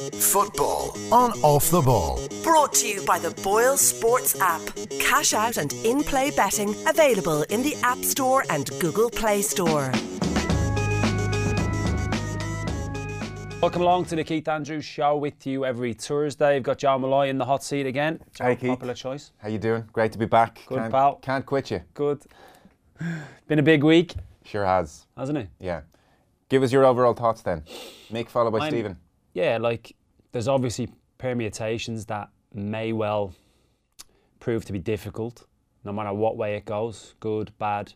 Football on Off the Ball. Brought to you by the Boyle Sports app. Cash out and in-play betting available in the App Store and Google Play Store. Welcome along to the Keith Andrews Show with you every Thursday. We've got John Malloy in the hot seat again. John, hey Keith. Popular choice. How you doing? Great to be back. Good, pal. Can't quit you. Good. Been a big week. Sure has. Hasn't it? Yeah. Give us your overall thoughts then. Mick followed by Stephen. Yeah, there's obviously permutations that may well prove to be difficult, no matter what way it goes, good, bad.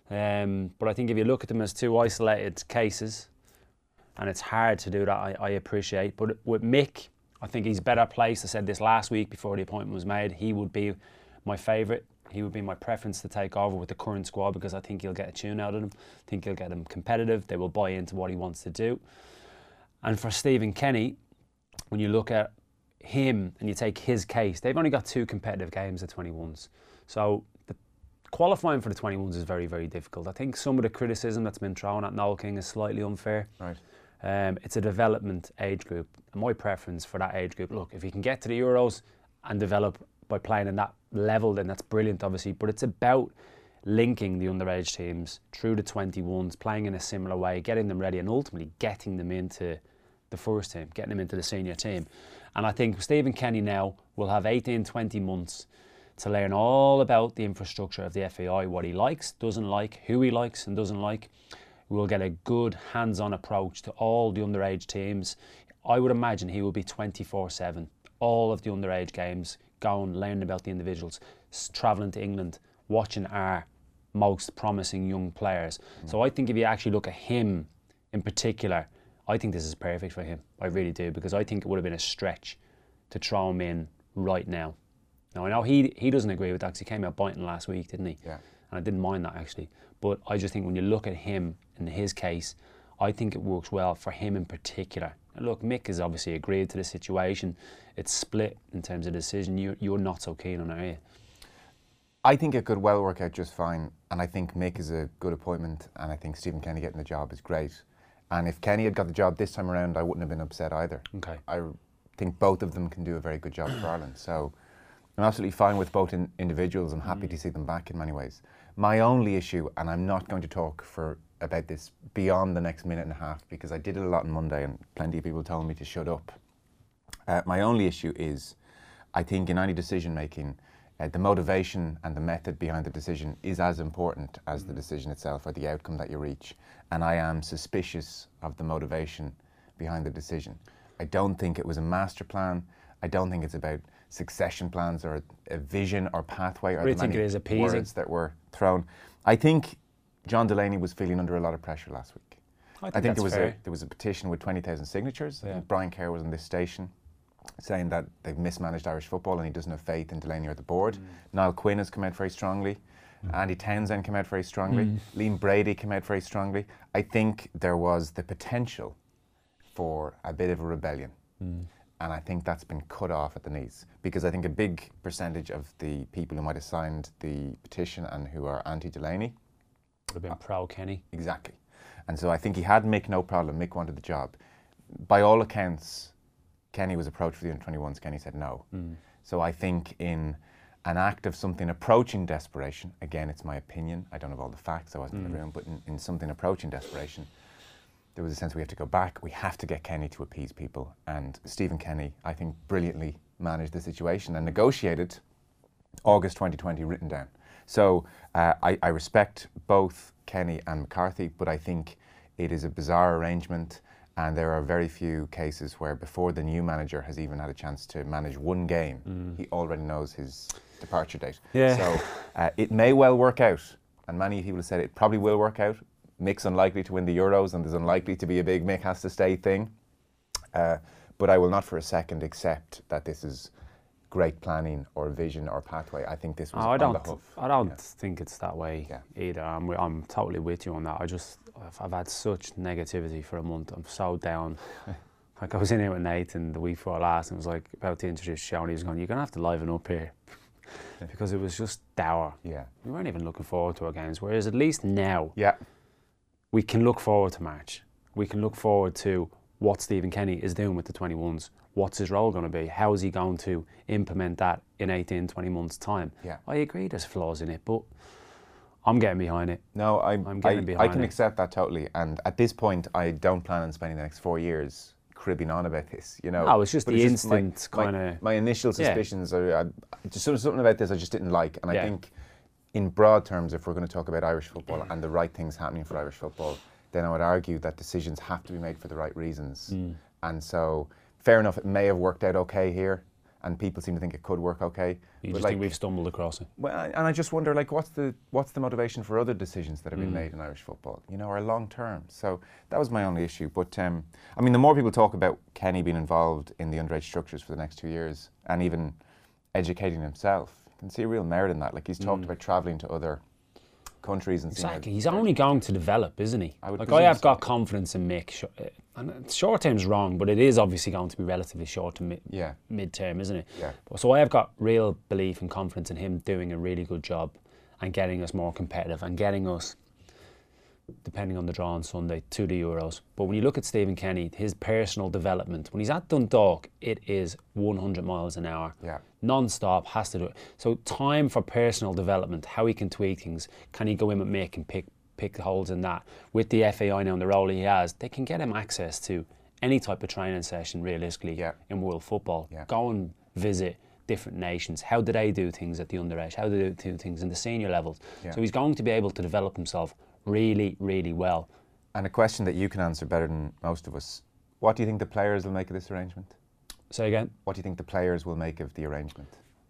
But I think if you look at them as two isolated cases, and it's hard to do that, I appreciate. But with Mick, I think he's better placed. I said this last week before the appointment was made. He would be my favourite. He would be my preference to take over with the current squad because I think he'll get a tune out of them. I think he'll get them competitive. They will buy into what he wants to do. And for Stephen Kenny, when you look at him and you take his case, they've only got 2 competitive games at 21s. So the qualifying for the 21s is very, very difficult. I think some of the criticism that's been thrown at Noel King is slightly unfair. Right. It's a development age group. And my preference for that age group, look, if you can get to the Euros and develop by playing in that level, then that's brilliant, obviously. But it's about linking the underage teams through the 21s, playing in a similar way, getting them ready, and ultimately getting them into the first team, getting them into the senior team. And I think Stephen Kenny now will have 18, 20 months to learn all about the infrastructure of the FAI, what he likes, doesn't like, who he likes and doesn't like. We'll get a good hands-on approach to all the underage teams. I would imagine he will be 24/7. All of the underage games, going, learning about the individuals, travelling to England, watching our most promising young players. So I think if you actually look at him in particular, I think this is perfect for him. I really do, because I think it would have been a stretch to throw him in right now. Now, I know he doesn't agree with that because he came out biting last week, didn't he? Yeah. And I didn't mind that, actually. But I just think when you look at him in his case, I think it works well for him in particular. And look, Mick has obviously agreed to the situation. It's split in terms of decision. You're not so keen on it, are you? I think it could well work out just fine. And I think Mick is a good appointment. And I think Stephen Kenny getting the job is great. And if Kenny had got the job this time around, I wouldn't have been upset either. Okay. I think both of them can do a very good job for Ireland. So I'm absolutely fine with both individuals. I'm happy to see them back in many ways. My only issue, and I'm not going to talk about this beyond the next minute and a half because I did it a lot on Monday and plenty of people told me to shut up. My only issue is, I think in any decision making, the motivation and the method behind the decision is as important as the decision itself or the outcome that you reach. And I am suspicious of the motivation behind the decision. I don't think it was a master plan. I don't think it's about succession plans or a vision or pathway or do you think it is appeasing? Words that were thrown. I think John Delaney was feeling under a lot of pressure last week. I think there was a petition with 20,000 signatures. Yeah. And Brian Kerr was on this station saying that they've mismanaged Irish football and he doesn't have faith in Delaney or the board. Niall Quinn has come out very strongly. Andy Townsend came out very strongly. Liam Brady came out very strongly. I think there was the potential for a bit of a rebellion. And I think that's been cut off at the knees because I think a big percentage of the people who might have signed the petition and who are anti-Delaney Would have been pro-Kenny. Exactly. And so I think he had Mick no problem. Mick wanted the job. By all accounts, Kenny was approached for the under-21s. Kenny said no. So I think in an act of something approaching desperation, again, it's my opinion, I don't have all the facts, I wasn't in the room, but in something approaching desperation, there was a sense we have to go back, we have to get Kenny to appease people. And Stephen Kenny, I think, brilliantly managed the situation and negotiated August 2020 written down. So I respect both Kenny and McCarthy, but I think it is a bizarre arrangement and there are very few cases where before the new manager has even had a chance to manage one game, he already knows his departure date. Yeah. So it may well work out, and many people have said it probably will work out. Mick's unlikely to win the Euros and there's unlikely to be a big Mick has to stay thing. But I will not for a second accept that this is great planning or vision or pathway. I think this was on the hoof. I don't think it's that way either. I'm totally with you on that. I've had such negativity for a month. I'm so down. Like I was in here with Nathan the week before last and was like about to introduce Sean. He was going, "You're going to have to liven up here." Because it was just dour. Yeah. We weren't even looking forward to our games. Whereas at least now, yeah, we can look forward to March. We can look forward to what Stephen Kenny is doing with the 21s. What's his role going to be? How is he going to implement that in 18, 20 months' time? Yeah. I agree there's flaws in it, but I'm getting behind it. No, I'm getting behind I can it. accept that totally. And at this point, I don't plan on spending the next 4 years cribbing on about this, you know. No, it's just But the it's just instant kind of... My initial suspicions are just something about this I just didn't like. And Yeah. I think in broad terms, if we're going to talk about Irish football and the right things happening for Irish football, then I would argue that decisions have to be made for the right reasons. And so, fair enough, it may have worked out okay here, and people seem to think it could work okay. You but just think we've stumbled across it? Well, and I just wonder, like, what's the motivation for other decisions that have been made in Irish football, you know, or long term? So that was my only issue. But I mean, the more people talk about Kenny being involved in the underage structures for the next 2 years, and even educating himself, you can see a real merit in that. Like, he's talked about travelling to other countries and Exactly. He's only going to develop, isn't he? I would I presume have so. got confidence in Mick. And short term's wrong, but it is obviously going to be relatively short to mid-term, isn't it? Yeah. So I have got real belief and confidence in him doing a really good job and getting us more competitive and getting us, depending on the draw on Sunday, to the Euros. But when you look at Stephen Kenny, his personal development, when he's at Dundalk, it is 100 miles an hour. Yeah. Non-stop, has to do it. So time for personal development, how he can tweak things. Can he go in with Mick and pick the holes in that? With the FAI now and the role he has, they can get him access to any type of training session realistically in world football. Yeah. Go and visit different nations. How do they do things at the underage? How do they do things in the senior levels? Yeah. So he's going to be able to develop himself really, really well. And a question that you can answer better than most of us: what do you think the players will make of this arrangement? Say again? What do you think the players will make of the arrangement?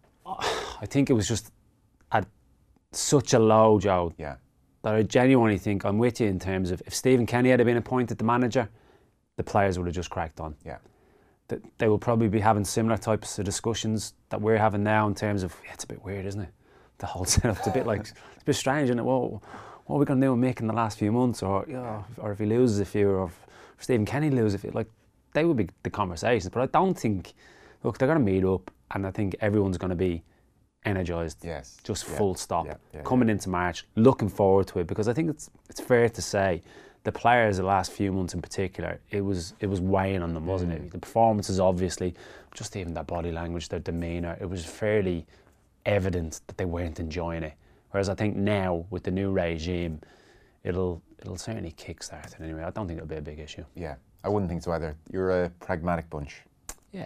I think it was just at such a low, Joe, Yeah. that I genuinely think I'm with you in terms of if Stephen Kenny had been appointed the manager, the players would have just cracked on. Yeah. They will probably be having similar types of discussions that we're having now in terms of, it's a bit weird, isn't it? The whole setup, it's a bit like, it's a bit strange, isn't it? Well, what are we going to do with Mick in the last few months? Or if he loses a few, or if Stephen Kenny loses a few, like, they would be the conversations. But I don't think, look, they're going to meet up, and I think everyone's going to be energised. Yes. Just Yeah. full stop. Yeah. Coming into March, looking forward to it, because I think it's fair to say the players the last few months in particular, it was weighing on them, wasn't it? The performances, obviously, just even their body language, their demeanour, it was fairly evident that they weren't enjoying it. Whereas I think now with the new regime, it'll certainly kickstart it anyway. I don't think it'll be a big issue. Yeah. I wouldn't think so either. You're a pragmatic bunch. Yeah,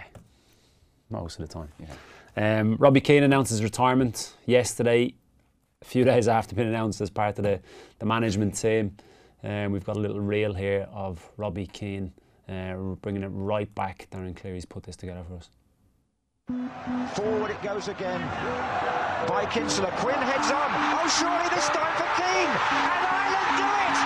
most of the time. Yeah. Robbie Keane announced his retirement yesterday, a few days after being announced as part of the management team. We've got a little reel here of Robbie Keane. We're bringing it right back. Darren Cleary's put this together for us. Forward it goes again by Kinsella. Quinn heads on. Oh, surely this time for Keane. And Ireland do it!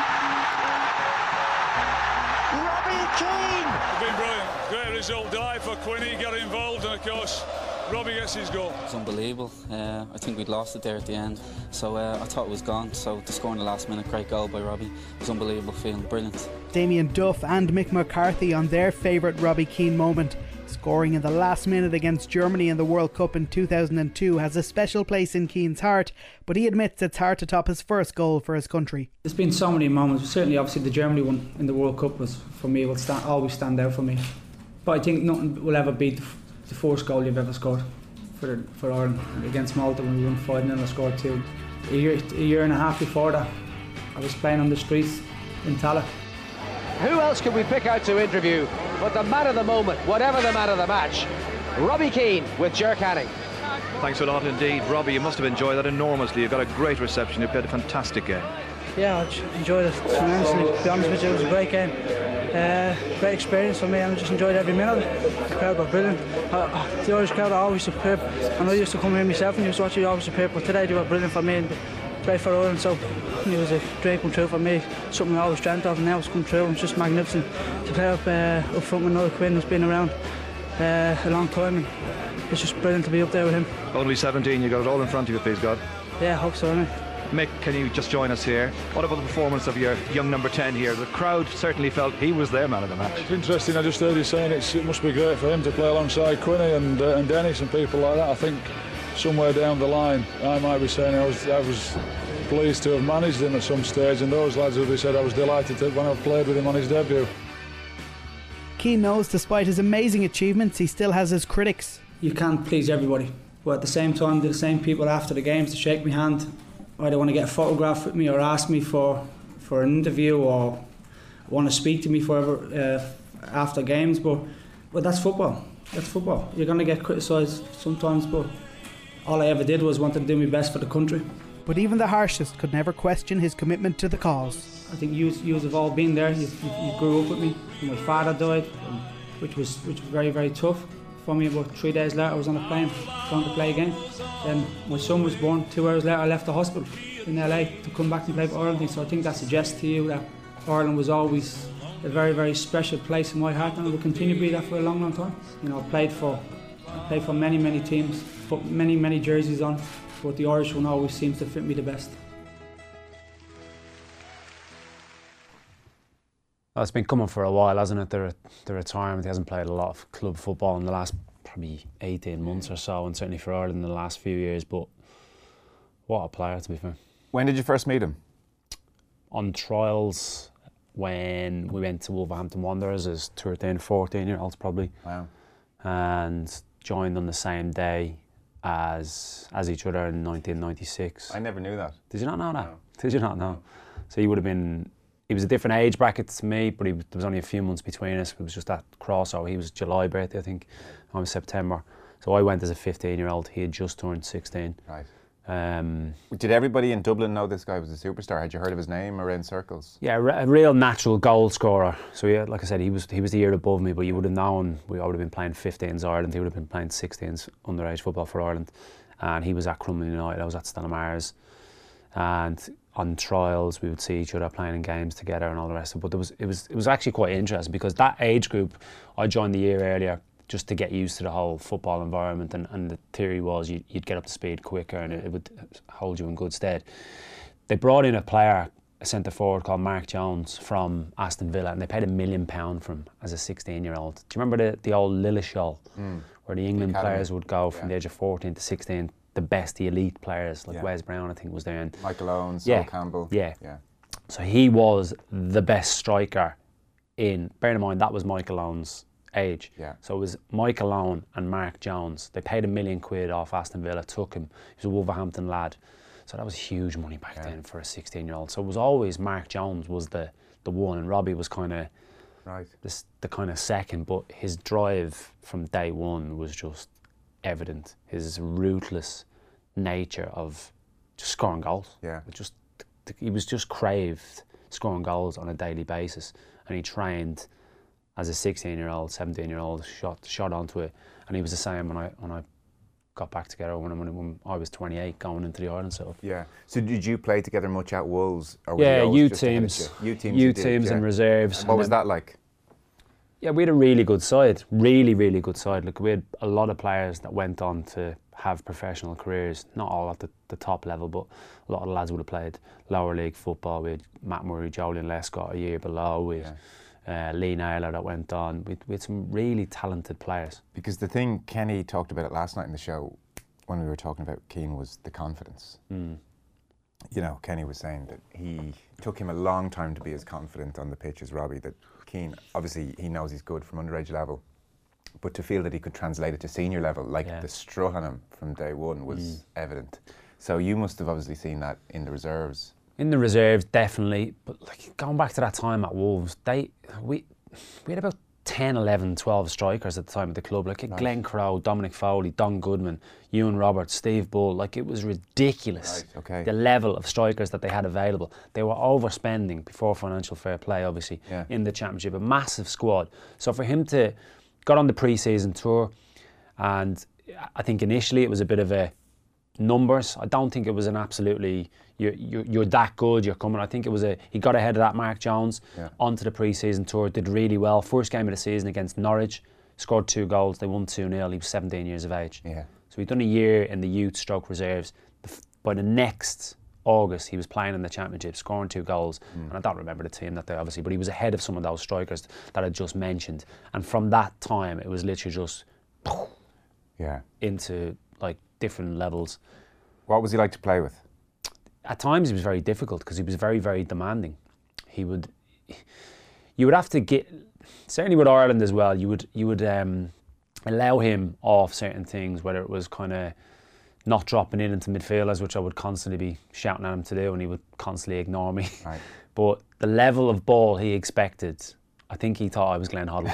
Robbie Keane! It's been brilliant. Great result. Delight for Quinny. Got involved, and of course, Robbie gets his goal. It's unbelievable. I think we'd lost it there at the end. So I thought it was gone. So to score in the last minute, great goal by Robbie. It was unbelievable feeling, brilliant. Damien Duff and Mick McCarthy on their favourite Robbie Keane moment. Scoring in the last minute against Germany in the World Cup in 2002 has a special place in Keane's heart, but he admits it's hard to top his first goal for his country. There's been so many moments. Certainly, obviously, the Germany one in the World Cup was, for me, will always stand out for me. But I think nothing will ever beat the first goal you've ever scored for Ireland against Malta when we won 5-0 and scored 2. A year and a half before that, I was playing on the streets in Tallaght. Who else could we pick out to interview but the man of the moment, whatever the man of the match, Robbie Keane with Ger Canning. Thanks a lot indeed, Robbie. You must have enjoyed that enormously. You got a great reception. You played a fantastic game. Yeah, I enjoyed it tremendously. To be honest with you, it was a great game. Great experience for me, and I just enjoyed every minute. The crowd were brilliant. The Irish crowd are always superb. And I used to come here myself and used to watch it, always superb. But today they were brilliant for me and great for Ireland. So it was a dream come true for me. Something I always dreamt of, and now it's come true. It's just magnificent to play up front with Noel Quinn, who's been around a long time. And it's just brilliant to be up there with him. Only 17, you got it all in front of you, please God. Yeah, I hope so, innit? Mick, can you just join us here? What about the performance of your young number 10 here? The crowd certainly felt he was their man of the match. It's interesting. I just heard you saying it must be great for him to play alongside Quinny and Dennis and people like that. I think somewhere down the line I might be saying I was pleased to have managed him at some stage, and those lads, as we said, I was delighted when I played with him on his debut. Keane knows despite his amazing achievements, he still has his critics. You can't please everybody, but at the same time, the same people after the games to shake my hand, either want to get a photograph with me or ask me for an interview or want to speak to me forever after games. But that's football. That's football. You're going to get criticised sometimes, but all I ever did was want to do my best for the country. But even the harshest could never question his commitment to the cause. I think you have all been there. You grew up with me. My father died, which was very, very tough for me. About 3 days later, I was on a plane going to play again. Then my son was born. 2 hours later, I left the hospital in LA to come back and play for Ireland. So I think that suggests to you that Ireland was always a very, very special place in my heart, and it will continue to be that for a long, long time. You know, I played for many, many teams, put many, many jerseys on, but the Irish one always seems to fit me the best. Well, it's been coming for a while, hasn't it? The retirement. He hasn't played a lot of club football in the last probably 18 months or so, and certainly for Ireland in the last few years. But what a player, to be fair. When did you first meet him? On trials when we went to Wolverhampton Wanderers as 13, 14-year-olds probably. Wow. And joined on the same day as each other in 1996. I never knew that. Did you not know that? No. Did you not know? So he would have been... He was a different age bracket to me, but there was only a few months between us. It was just that crossover. He was July birthday, I think. I was September. So I went as a 15-year-old. He had just turned 16. Right. Did everybody in Dublin know this guy was a superstar? Had you heard of his name around circles? Yeah, a real natural goal scorer. So yeah, like I said, he was the year above me, but you would have known I would have been playing 15s Ireland. He would have been playing 16s underage football for Ireland, and he was at Crumlin United. I was at Stella Maris, and on trials we would see each other playing in games together and all the rest of it. But it was actually quite interesting because that age group, I joined the year earlier just to get used to the whole football environment, and the theory was you'd get up to speed quicker and it would hold you in good stead. They brought in a centre forward called Mark Jones from Aston Villa, and they paid £1 million for him as a 16-year-old. Do you remember the old Lilleshall, where the England players would go from the age of 14 to 16, the best, the elite players, like Wes Brown I think was there. And Michael Owen, Sol Campbell. Yeah. So he was the best striker bear in mind that was Michael Owen's age. So it was Michael Owen and Mark Jones. They paid £1 million off Aston Villa, took him. He was a Wolverhampton lad. So that was huge money back then for a 16-year-old. So it was always Mark Jones was the one, and Robbie was kind of the kind of second, but his drive from day one was just evident. His ruthless nature of just scoring goals. He was just craved scoring goals on a daily basis, and he trained as a 16-year-old, 17-year-old, shot onto it, and he was the same when I got back together when I was 28, going into the Ireland stuff. Yeah. So did you play together much at Wolves? Or youth teams and reserves. And what was that like? Yeah, we had a really good side, really, really good side. Like, we had a lot of players that went on to have professional careers, not all at the top level, but a lot of the lads would have played lower league football. We had Matt Murray, Jolyon Lescott a year below. We had Lee Naylor that went on. We had some really talented players. Because the thing, Kenny talked about it last night in the show when we were talking about Keane, was the confidence. You know, Kenny was saying that he took him a long time to be as confident on the pitch as Robbie, that Keane, obviously he knows he's good from underage level, but to feel that he could translate it to senior level, like the strut on him from day one was evident. So you must have obviously seen that in the reserves. In the reserves, definitely. But like, going back to that time at Wolves, we had about 10, 11, 12 strikers at the time at the club. Like Glenn Crowe, Dominic Foley, Don Goodman, Ewan Roberts, Steve Bull. Like, it was ridiculous, the level of strikers that they had available. They were overspending before financial fair play, obviously, in the Championship. A massive squad. So for him to got on the pre-season tour, and I think initially it was a bit of a numbers. I don't think it was an absolutely you're that good, you're coming. I think it was he got ahead of that Mark Jones onto the pre-season tour, did really well. First game of the season against Norwich, scored 2 goals, they won 2-0. He was 17 years of age. So he'd done a year in the youth stroke reserves. By the next August, he was playing in the Championship, scoring 2 goals. And I don't remember the team that day, obviously, but he was ahead of some of those strikers that I just mentioned. And from that time, it was literally just into like different levels. What was he like to play with? At times, he was very difficult because he was very, very demanding. You would have to certainly with Ireland as well, you would allow him off certain things, whether it was kind of not dropping into midfielders, which I would constantly be shouting at him to do, and he would constantly ignore me. Right. But the level of ball he expected, I think he thought I was Glenn Hoddle.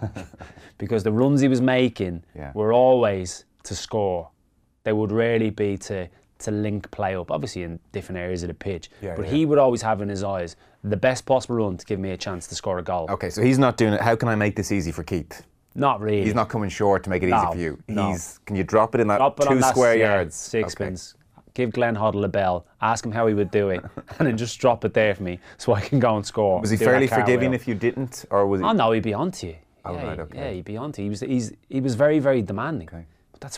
Because the runs he was making were always to score. They would rarely be to link play up, obviously in different areas of the pitch. But he would always have in his eyes the best possible run to give me a chance to score a goal. Okay, so he's not doing it. How can I make this easy for Keith? Not really. He's not coming short to make it easy for you. No. Can you drop it in that 2 square yards? Sixpence. Give Glenn Hoddle a bell, ask him how he would do it, and then just drop it there for me so I can go and score. Was he fairly forgiving if you didn't, or was he? Oh no, he'd be onto you. Yeah, he'd be onto you. He was very, very demanding. Okay. But that's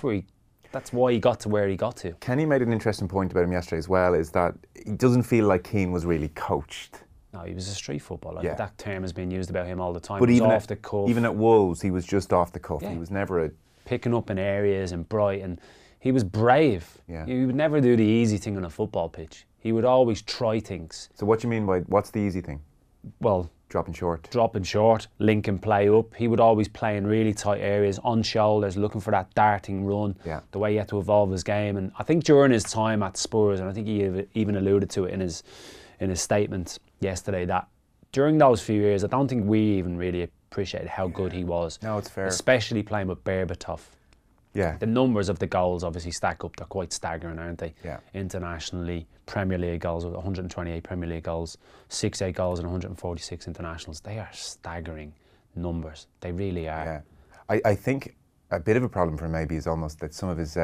why he got to where he got to. Kenny made an interesting point about him yesterday as well, is that he doesn't feel like Keane was really coached. No, he was a street footballer. That term has been used about him all the time. But he was off the cuff. Even at Wolves, he was just off the cuff. He was never picking up in areas and bright, and he was brave. Yeah. He would never do the easy thing on a football pitch. He would always try things. So what do you mean by, what's the easy thing? Well, dropping short, linking play up. He would always play in really tight areas, on shoulders, looking for that darting run, the way he had to evolve his game. And I think during his time at Spurs, and I think he even alluded to it in his statement yesterday, that during those few years, I don't think we even really appreciated how good he was. No, it's fair. Especially playing with Berbatov. Yeah. The numbers of the goals obviously stack up. They're quite staggering, aren't they? Yeah. Internationally, Premier League goals, 128 Premier League goals, 68 goals and 146 internationals. They are staggering numbers. They really are. Yeah. I think a bit of a problem for him maybe is almost that some of his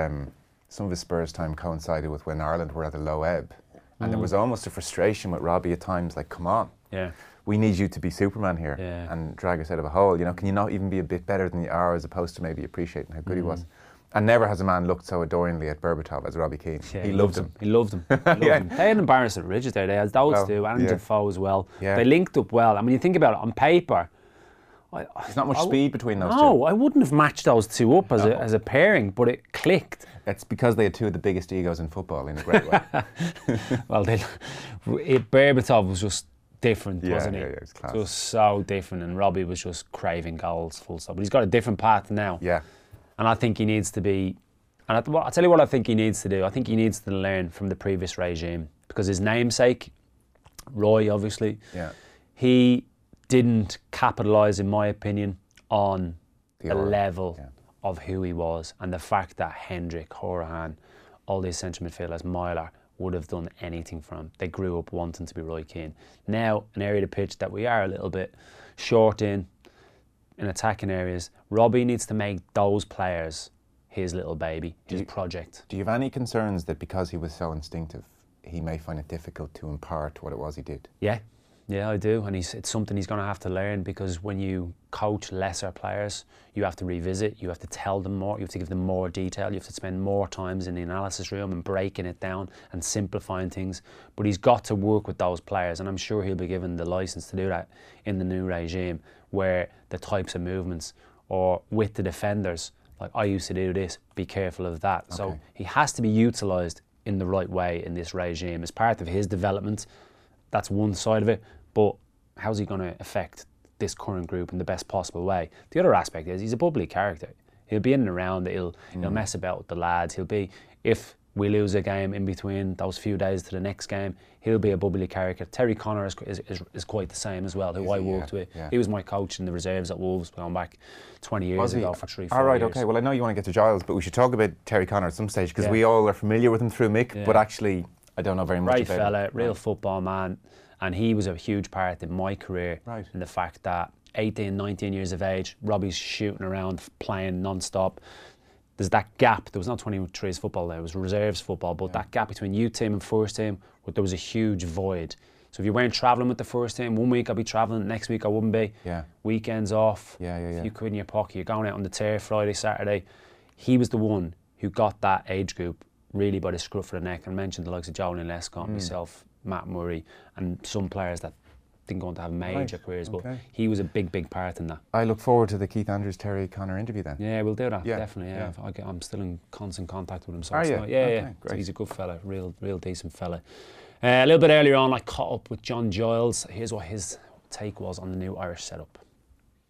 Spurs time coincided with when Ireland were at a low ebb. And there was almost a frustration with Robbie at times, like, come on. Yeah. We need you to be Superman here and drag us out of a hole. You know, can you not even be a bit better than you are, as opposed to maybe appreciating how good he was? And never has a man looked so adoringly at Berbatov as Robbie Keane. Yeah, he loved him. He loved him. They had embarrassed at Ridges there. They had those two, and Defoe as well. Yeah. They linked up well. I mean, you think about it on paper. There's not much speed between those two. No, I wouldn't have matched those two up as a pairing, but it clicked. It's because they had two of the biggest egos in football in a great way. Well, Berbatov was just different, wasn't he? Yeah, it was class. Just so different, and Robbie was just craving goals, full stop. But he's got a different path now. Yeah. And I think he needs to be, and I'll tell you what I think he needs to do. I think he needs to learn from the previous regime, because his namesake, Roy, obviously, he didn't capitalise, in my opinion, on the level of who he was, and the fact that Hendrick, Horahan, all these central midfielders, Myler, would have done anything for him. They grew up wanting to be Roy Keane. Now, an area of the pitch that we are a little bit short in attacking areas, Robbie needs to make those players his little baby, his project. Do you have any concerns that because he was so instinctive, he may find it difficult to impart what it was he did? Yeah, I do, and it's something he's going to have to learn, because when you coach lesser players, you have to revisit, you have to tell them more, you have to give them more detail, you have to spend more times in the analysis room and breaking it down and simplifying things. But he's got to work with those players, and I'm sure he'll be given the license to do that in the new regime, where the types of movements, or with the defenders, like, I used to do this, be careful of that. Okay. So he has to be utilised in the right way in this regime as part of his development. That's one side of it, but how's he going to affect this current group in the best possible way? The other aspect is he's a bubbly character. He'll be in and around, he'll mess about with the lads. He'll be, if we lose a game in between those few days to the next game, he'll be a bubbly character. Terry Connor is quite the same as well, who I worked with. Yeah. He was my coach in the reserves at Wolves going back 20 years ago for 3-4 years. All right, okay. Well, I know you want to get to Giles, but we should talk about Terry Connor at some stage, because we all are familiar with him through Mick, but actually I don't know very much about him. Right fella, real football man. And he was a huge part in my career, in the fact that 18, 19 years of age, Robbie's shooting around, playing non-stop. There's that gap. There was not 23s football there, it was reserves football, but that gap between youth team and first team, there was a huge void. So if you weren't travelling with the first team, one week I'd be travelling, next week I wouldn't be. Weekends off, a few quid in your pocket, you're going out on the tear Friday, Saturday. He was the one who got that age group really by the scruff of the neck, and mentioned the likes of Jolyon Lescott, myself, Matt Murray, and some players that didn't go on to have major careers, but he was a big part in that. I look forward to the Keith Andrews Terry Connor interview then. Yeah, we'll do that, definitely. I'm still in constant contact with him. So Great. So he's a good fella, real decent fella. A little bit earlier on, I caught up with John Giles. Here's what his take was on the new Irish setup.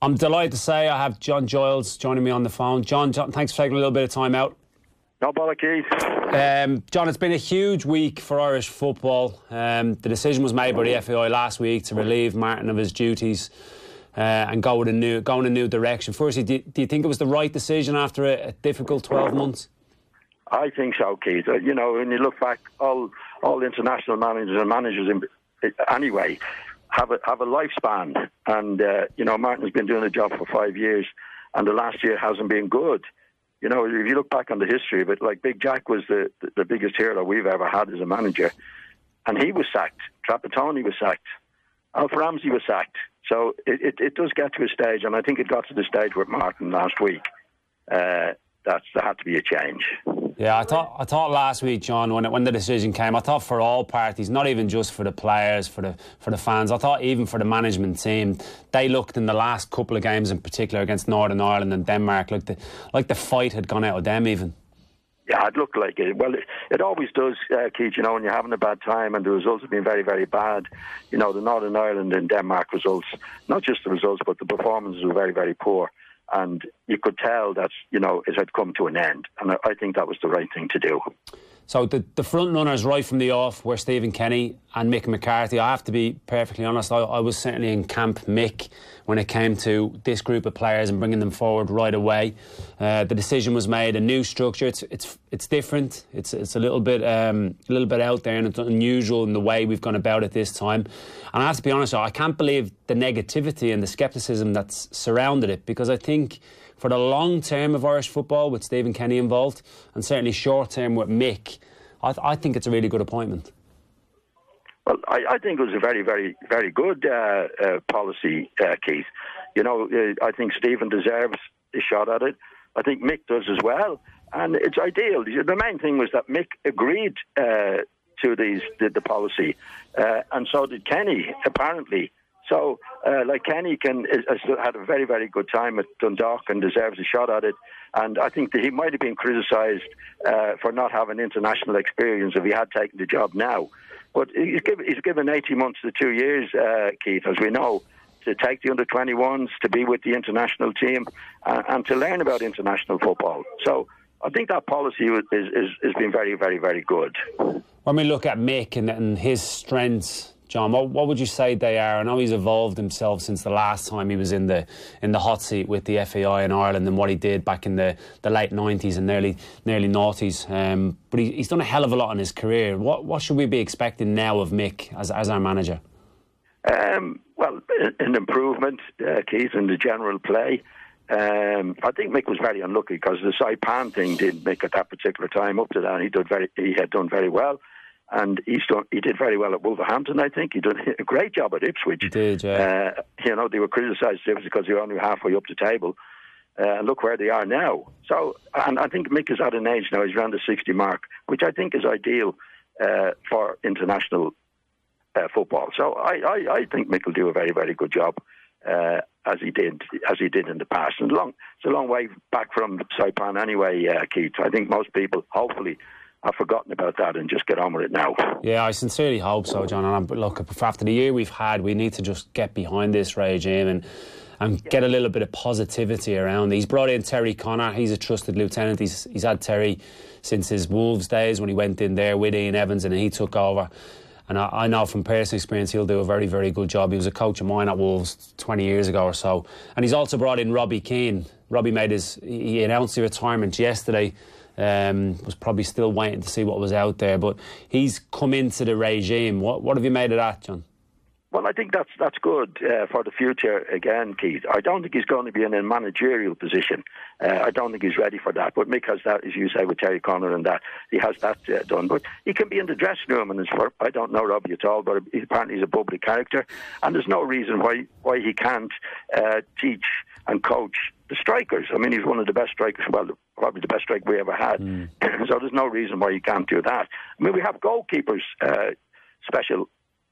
I'm delighted to say I have John Giles joining me on the phone. John, thanks for taking a little bit of time out. No bother, Keith. John, it's been a huge week for Irish football. The decision was made by the FAI last week to relieve Martin of his duties and go in a new direction. Firstly, do you think it was the right decision after a difficult 12 months? I think so, Keith. When you look back, all international managers anyway have a lifespan, and Martin's been doing the job for 5 years, and the last year hasn't been good. If you look back on the history of it, like Big Jack was the biggest hero we've ever had as a manager, and he was sacked. Trapattoni was sacked. Alf Ramsey was sacked. So it does get to a stage, and I think it got to the stage with Martin last week. There had to be a change. Yeah, I thought last week, John, when the decision came, I thought for all parties, not even just for the players, for the fans, I thought even for the management team, they looked in the last couple of games in particular against Northern Ireland and Denmark like the fight had gone out of them even. Yeah, it looked like it. Well, it always does, Keith, when you're having a bad time and the results have been very, very bad. The Northern Ireland and Denmark results, not just the results, but the performances were very, very poor. And you could tell that, it had come to an end. And I think that was the right thing to do. So the front runners right from the off were Stephen Kenny and Mick McCarthy. I have to be perfectly honest, I was certainly in camp Mick when it came to this group of players and bringing them forward right away. The decision was made, a new structure. It's different. It's a little bit out there, and it's unusual in the way we've gone about it this time. And I have to be honest, I can't believe the negativity and the scepticism that's surrounded it, because I think for the long term of Irish football, with Stephen Kenny involved, and certainly short term with Mick, I think it's a really good appointment. Well, I think it was a very, very, very good policy, Keith. I think Stephen deserves a shot at it. I think Mick does as well. And it's ideal. The main thing was that Mick agreed to the policy. And so did Kenny, apparently. So, Kenny has had a very, very good time at Dundalk and deserves a shot at it. And I think that he might have been criticised for not having international experience if he had taken the job now. But he's given 18 months to 2 years, Keith, as we know, to take the under-21s, to be with the international team, and to learn about international football. So I think that policy has been very, very, very good. When we look at Mick and his strengths, John, what would you say they are? I know he's evolved himself since the last time he was in the hot seat with the FAI in Ireland and what he did back in the late 90s and early noughties. But he's done a hell of a lot in his career. What should we be expecting now of Mick as our manager? Well, an improvement, Keith, in the general play. I think Mick was very unlucky because the Saipan thing didn't make at that particular time. Up to that, he had done very well. And he did very well at Wolverhampton, I think. He did a great job at Ipswich. He did, yeah. They were criticised because they were only halfway up the table. Look where they are now. So, and I think Mick is at an age now, he's around the 60 mark, which I think is ideal for international football. So I think Mick will do a very, very good job as he did in the past. And it's a long way back from Saipan anyway, Keith. I think most people, hopefully, I've forgotten about that and just get on with it now. Yeah, I sincerely hope so, John. But look, after the year we've had, we need to just get behind this regime and get a little bit of positivity around it. He's brought in Terry Connor. He's a trusted lieutenant. He's had Terry since his Wolves days when he went in there with Ian Evans and he took over. And I know from personal experience he'll do a very, very good job. He was a coach of mine at Wolves 20 years ago or so. And he's also brought in Robbie Keane. Robbie he announced the retirement yesterday. Was probably still waiting to see what was out there, but he's come into the regime. What have you made of that, John? Well, I think that's good for the future again, Keith. I don't think he's going to be in a managerial position. I don't think he's ready for that. But Mick has that, as you say, with Terry Connor and that. He has that done. But he can be in the dressing room. And I don't know Robbie at all, but apparently he's a bubbly character. And there's no reason why he can't teach and coach the strikers. I mean, he's one of the best strikers, well, probably the best striker we ever had. So there's no reason why he can't do that. I mean, we have goalkeepers, special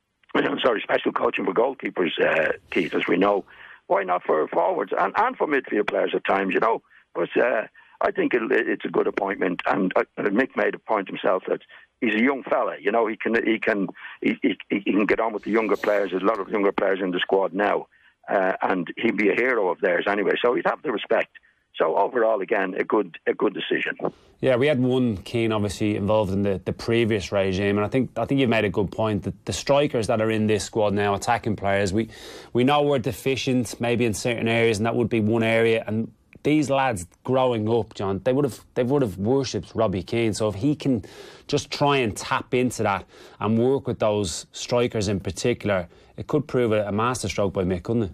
coaching for goalkeepers, Keith, as we know. Why not for forwards and for midfield players at times, But I think it's a good appointment. And Mick made a point himself that he's a young fella. He can get on with the younger players. There's a lot of younger players in the squad now. and he'd be a hero of theirs anyway. So he'd have the respect. So overall, again, a good decision. Yeah, we had one Keane obviously involved in the previous regime, and I think you've made a good point that the strikers that are in this squad now, attacking players, we know we're deficient maybe in certain areas, and that would be one area. And these lads growing up, John, they would have worshipped Robbie Keane. So if he can just try and tap into that and work with those strikers in particular, it could prove a masterstroke by Mick, couldn't it?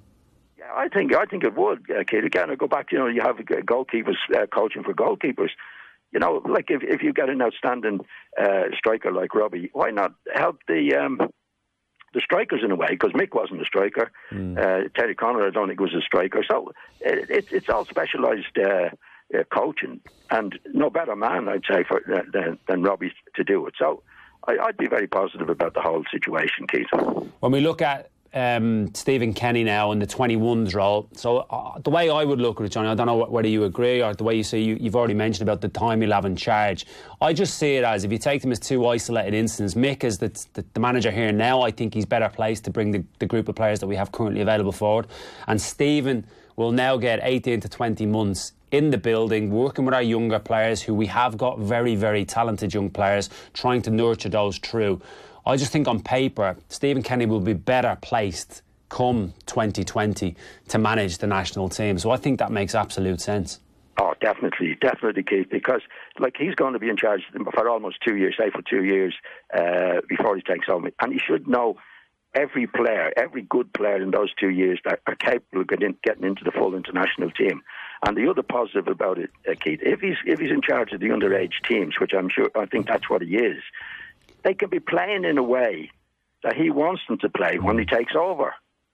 I think it would, Keith. Again, I go back to, you have goalkeepers coaching for goalkeepers. Like if you get an outstanding striker like Robbie, why not help the strikers in a way? Because Mick wasn't a striker. Terry Conor, I don't think, was a striker. So it's all specialised coaching, and no better man, I'd say, than Robbie to do it. So I'd be very positive about the whole situation, Keith. When we look at Stephen Kenny now in the 21s role, so the way I would look at it, Johnny, I don't know whether you agree or the way you see, you've already mentioned about the time he'll have in charge. I just see it as, if you take them as two isolated incidents, Mick is the manager here now. I think he's better placed to bring the group of players that we have currently available forward, and Stephen will now get 18 to 20 months in the building, working with our younger players, who we have got very, very talented young players, trying to nurture those through. I just think on paper, Stephen Kenny will be better placed come 2020 to manage the national team. So I think that makes absolute sense. Oh, definitely, Keith, because he's going to be in charge for almost 2 years, say for 2 years, before he takes over. And he should know every player, every good player in those 2 years that are capable of getting into the full international team. And the other positive about it, Keith, if he's in charge of the underage teams, which I think that's what he is, they can be playing in a way that he wants them to play when he takes over.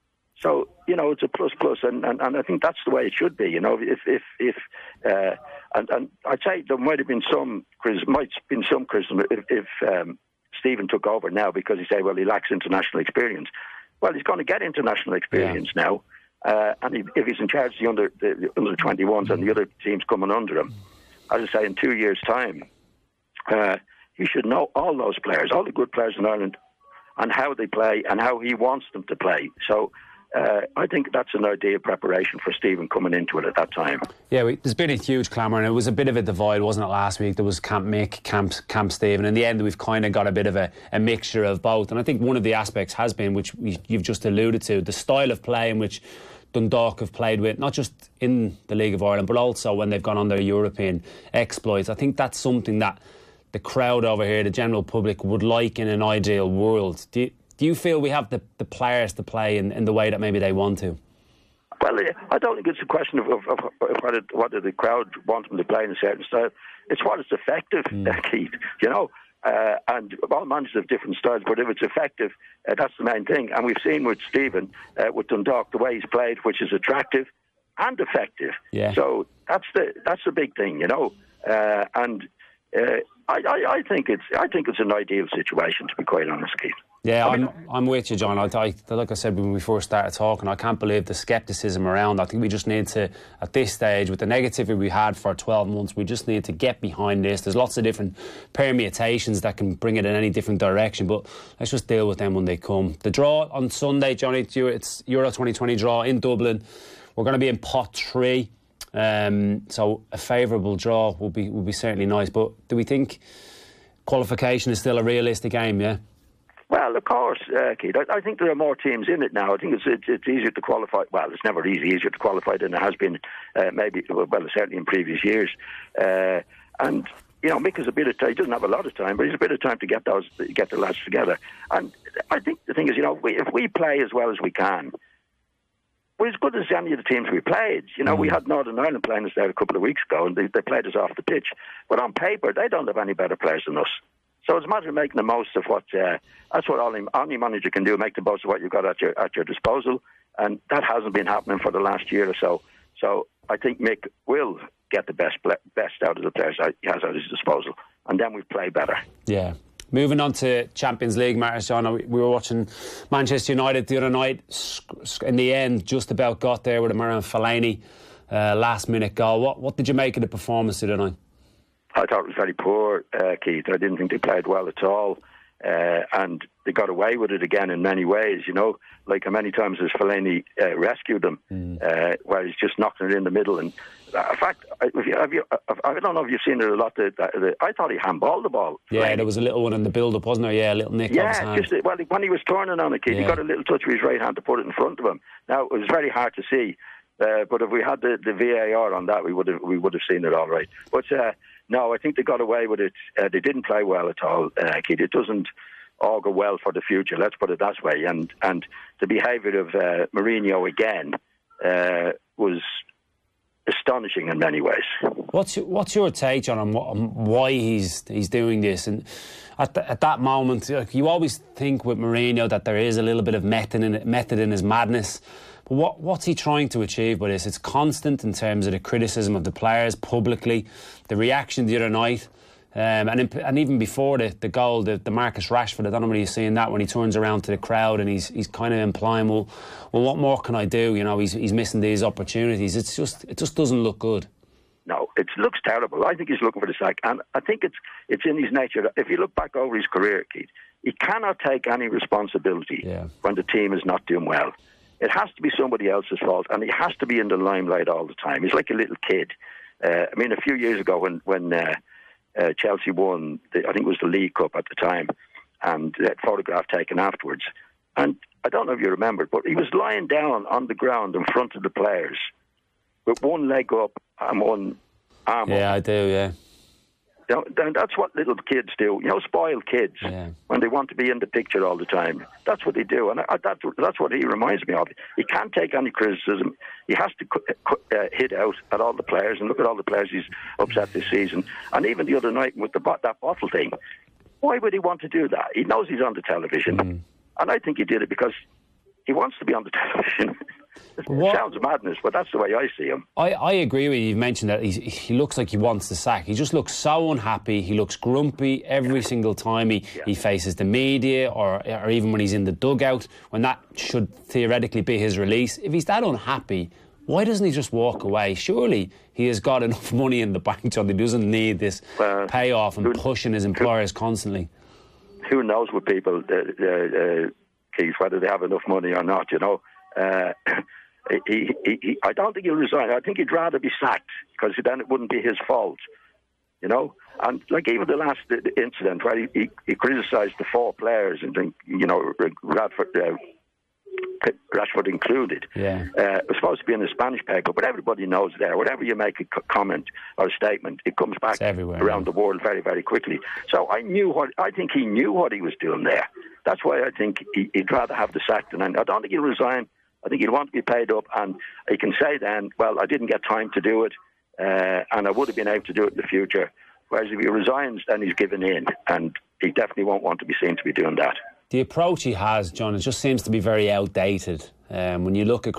So, it's a plus, and I think that's the way it should be. And I'd say there might have been some criticism if Stephen took over now, because he said, well, he lacks international experience. Well, he's going to get international experience now, and if he's in charge of the under 21s and the other teams coming under him, as I say, in 2 years' time, he should know all those players, all the good players in Ireland, and how they play and how he wants them to play. So I think that's an ideal preparation for Stephen coming into it at that time. Yeah, there's been a huge clamour, and it was a bit of a divide, wasn't it, last week? There was Camp Mick, Camp Stephen. In the end, we've kind of got a bit of a mixture of both. And I think one of the aspects has been, which you've just alluded to, the style of play in which Dundalk have played with, not just in the League of Ireland, but also when they've gone on their European exploits. I think that's something that the crowd over here, the general public, would like in an ideal world. Do you feel we have the players to play in the way that maybe they want to? Well, I don't think it's a question of whether the crowd want them to play in a certain style. It's what is effective, Keith, and all managers have different styles, but if it's effective, that's the main thing. And we've seen with Stephen, with Dundalk, the way he's played, which is attractive and effective. Yeah. So that's the big thing, I think it's an ideal situation, to be quite honest, Keith. Yeah, I'm with you, John. Like I said when we first started talking, I can't believe the scepticism around. I think we just need to, at this stage, with the negativity we had for 12 months, we just need to get behind this. There's lots of different permutations that can bring it in any different direction, but let's just deal with them when they come. The draw on Sunday, Johnny, it's Euro 2020 draw in Dublin. We're going to be in pot 3. So a favourable draw will be certainly nice. But do we think qualification is still a realistic aim? Yeah. Well, of course, Keith. I think there are more teams in it now. I think it's easier to qualify. Well, it's never easier to qualify than it has been, certainly in previous years. And Mick has a bit of time. He doesn't have a lot of time, but he's a bit of time to get the lads together. And I think the thing is, if we play as well as we can, we're as good as any of the teams we played. We had Northern Ireland playing us there a couple of weeks ago, and they played us off the pitch. But on paper, they don't have any better players than us. So it's a matter of making the most of what. That's what any manager can do: make the most of what you've got at your disposal, and that hasn't been happening for the last year or so. So I think Mick will get the best out of the players he has at his disposal, and then we play better. Yeah. Moving on to Champions League matters, John. We were watching Manchester United the other night. In the end, just about got there with a Marouane Fellaini last-minute goal. What did you make of the performance the other night? I thought it was very poor, Keith. I didn't think they played well at all. and they got away with it again in many ways, you know, like how many times has Fellaini rescued them, where he's just knocking it in the middle. And in fact, I don't know if you've seen it a lot. I thought he handballed the ball. Yeah, there was a little one in the build-up, wasn't there? Yeah, a little nick off his hand. When he was turning on it, he got a little touch with his right hand to put it in front of him. Now, it was very hard to see, but if we had the VAR on that, we would have seen it all right. But no, I think they got away with it. They didn't play well at all, Keith. It doesn't augur well for the future, let's put it that way. And the behaviour of Mourinho again was astonishing in many ways. What's your take, John, on why he's doing this? And at that moment, you always think with Mourinho that there is a little bit of method in his madness. But what's he trying to achieve by this? It's constant in terms of the criticism of the players publicly, the reaction the other night, and even before the goal, the Marcus Rashford. I don't know whether you've seen that when he turns around to the crowd and he's kind of implying, well, what more can I do? You know, he's missing these opportunities. It just doesn't look good. No, it looks terrible. I think he's looking for the sack, and I think it's in his nature. If you look back over his career, Keith, he cannot take any responsibility when the team is not doing well. It has to be somebody else's fault, and he has to be in the limelight all the time. He's like a little kid. I mean, a few years ago when Chelsea won, I think it was the League Cup at the time, and they had a photograph taken afterwards. And I don't know if you remember, but he was lying down on the ground in front of the players with one leg up and one arm up. Yeah, I do, yeah. You know, that's what little kids do. You know, spoiled kids, when they want to be in the picture all the time. That's what they do, and that's what he reminds me of. He can't take any criticism. He has to hit out at all the players, and look at all the players he's upset this season. And even the other night with that bottle thing, why would he want to do that? He knows he's on the television, and I think he did it because he wants to be on the television. It sounds madness, but that's the way I see him. I agree with you. You've mentioned that he looks like he wants the sack. He just looks so unhappy. He looks grumpy every single time he faces the media or even when he's in the dugout, when that should theoretically be his release. If he's that unhappy, why doesn't he just walk away? Surely he has got enough money in the bank, John. He doesn't need this payoff and pushing his employers constantly. Who knows with people, Keith, whether they have enough money or not, you know. I don't think he'll resign. I think he'd rather be sacked because then it wouldn't be his fault, you know. And like even the last incident where he criticised the four players and then, you know, Rashford included. It was supposed to be in the Spanish paper, but everybody knows there. Whenever you make a comment or a statement, it comes back around the world very, very quickly. So I think he knew what he was doing there. That's why I think he'd rather have the sack than I don't think he'll resign. I think he'll want to be paid up, and he can say then, well, I didn't get time to do it, and I would have been able to do it in the future. Whereas if he resigns, then he's given in, and he definitely won't want to be seen to be doing that. The approach he has, John, it just seems to be very outdated. When you look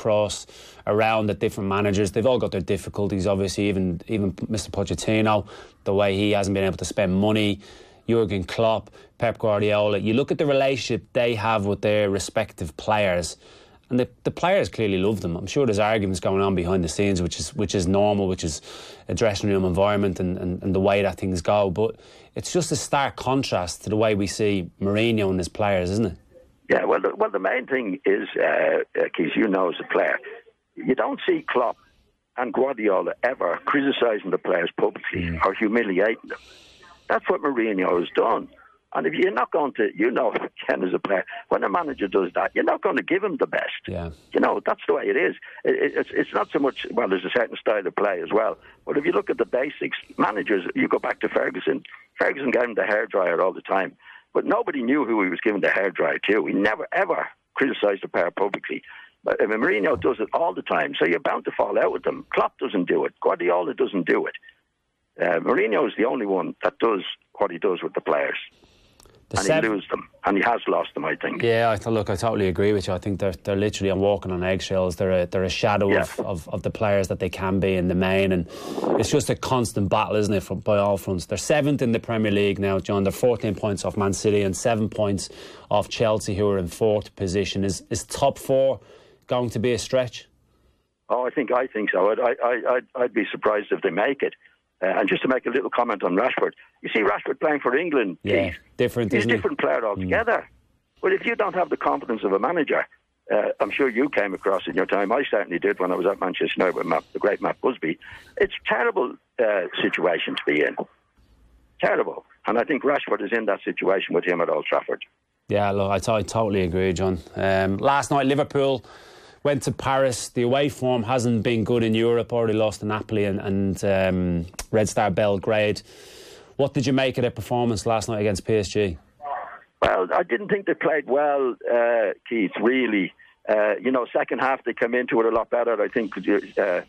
around at different managers, they've all got their difficulties, obviously, even Mr. Pochettino, the way he hasn't been able to spend money, Jurgen Klopp, Pep Guardiola. You look at the relationship they have with their respective players, and the players clearly love them. I'm sure there's arguments going on behind the scenes, which is normal, which is a dressing room environment and the way that things go. But it's just a stark contrast to the way we see Mourinho and his players, isn't it? Yeah, well, the main thing is, Keith, you know as a player, you don't see Klopp and Guardiola ever criticising the players publicly or humiliating them. That's what Mourinho has done. And if you're not going to, you know, Ken as a player, when a manager does that, you're not going to give him the best. Yeah. You know, that's the way it is. It's not so much, well, there's a certain style of play as well. But if you look at the basics, managers, you go back to Ferguson. Ferguson gave him the hairdryer all the time. But nobody knew who he was giving the hairdryer to. He never, ever criticised a player publicly. But Mourinho does it all the time. So you're bound to fall out with them. Klopp doesn't do it. Guardiola doesn't do it. Mourinho is the only one that does what he does with the players. And he loses them, and he has lost them, I think. Yeah, I totally agree with you. I think they're literally walking on eggshells. They're a shadow of the players that they can be in the main, and it's just a constant battle, isn't it, by all fronts. They're 7th in the Premier League now, John. They're 14 points off Man City and 7 points off Chelsea, who are in 4th position. Is top 4 going to be a stretch? Oh, I think so. I'd be surprised if they make it. And just to make a little comment on Rashford, you see Rashford playing for England. Yeah, different. He's a different player altogether. But if you don't have the confidence of a manager, I'm sure you came across in your time. I certainly did when I was at Manchester United with the great Matt Busby. It's a terrible situation to be in. Terrible. And I think Rashford is in that situation with him at Old Trafford. Yeah, look, I totally agree, John. Last night, Liverpool went to Paris. The away form hasn't been good in Europe. Already lost to Napoli and Red Star Belgrade. What did you make of their performance last night against PSG? Well, I didn't think they played well, Keith, really. Second half they came into it a lot better. I think the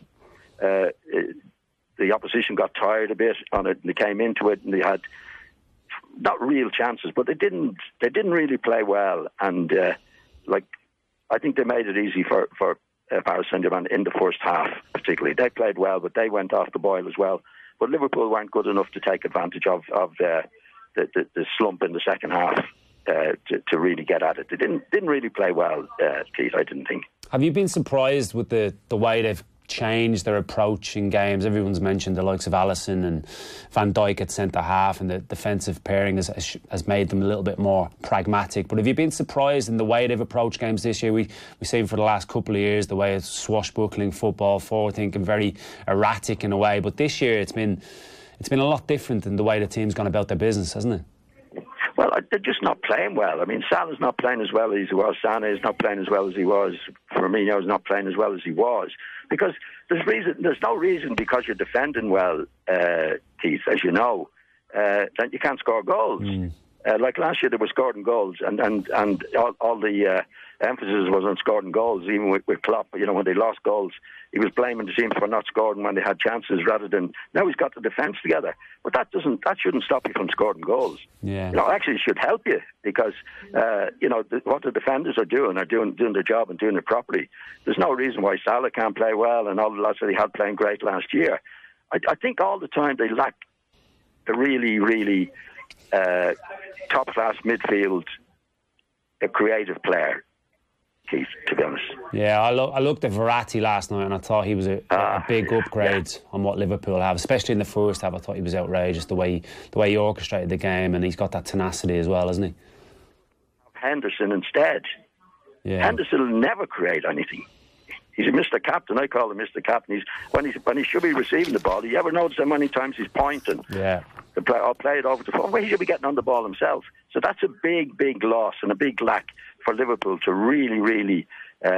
opposition got tired a bit on it and they came into it and they had not real chances, but they didn't really play well. And I think they made it easy for Paris Saint-Germain in the first half, particularly. They played well, but they went off the boil as well. But Liverpool weren't good enough to take advantage of the slump in the second half to really get at it. They didn't really play well, Keith, I didn't think. Have you been surprised with the way they've changed their approach in games? Everyone's mentioned the likes of Alisson and Van Dijk at centre-half, and the defensive pairing has made them a little bit more pragmatic. But have you been surprised in the way they've approached games this year? We've seen for the last couple of years the way it's swashbuckling football, forward-thinking, very erratic in a way. But this year it's been a lot different in the way the team's gone about their business, hasn't it? Well, they're just not playing well. I mean, Salah's not playing as well as he was. Sané is not playing as well as he was. Firmino's not playing as well as he was. Because there's no reason because you're defending well, Keith, as you know, that you can't score goals. Like last year, they were scoring goals, and all the emphasis was on scoring goals. Even with Klopp, when they lost goals, he was blaming the team for not scoring when they had chances, rather than now he's got the defence together. But that shouldn't stop you from scoring goals. Yeah, actually, it should help you because what the defenders are doing their job and doing it properly. There's no reason why Salah can't play well, and all the lads that he had playing great last year. I think all the time they lack a really, really top-class midfield, a creative player, Keith, to be honest. Yeah, I looked at Verratti last night and I thought he was a big upgrade on what Liverpool have, especially in the first half. I thought he was outrageous, the way he orchestrated the game, and he's got that tenacity as well, hasn't he? Henderson instead. Yeah. Henderson will never create anything. He's a Mr. Captain. I call him Mr. Captain. When he should be receiving the ball, you ever notice how many times he's pointing? Yeah. I'll play it over the phone. Well, he should be getting on the ball himself. So that's a big, big loss and a big lack for Liverpool to really, really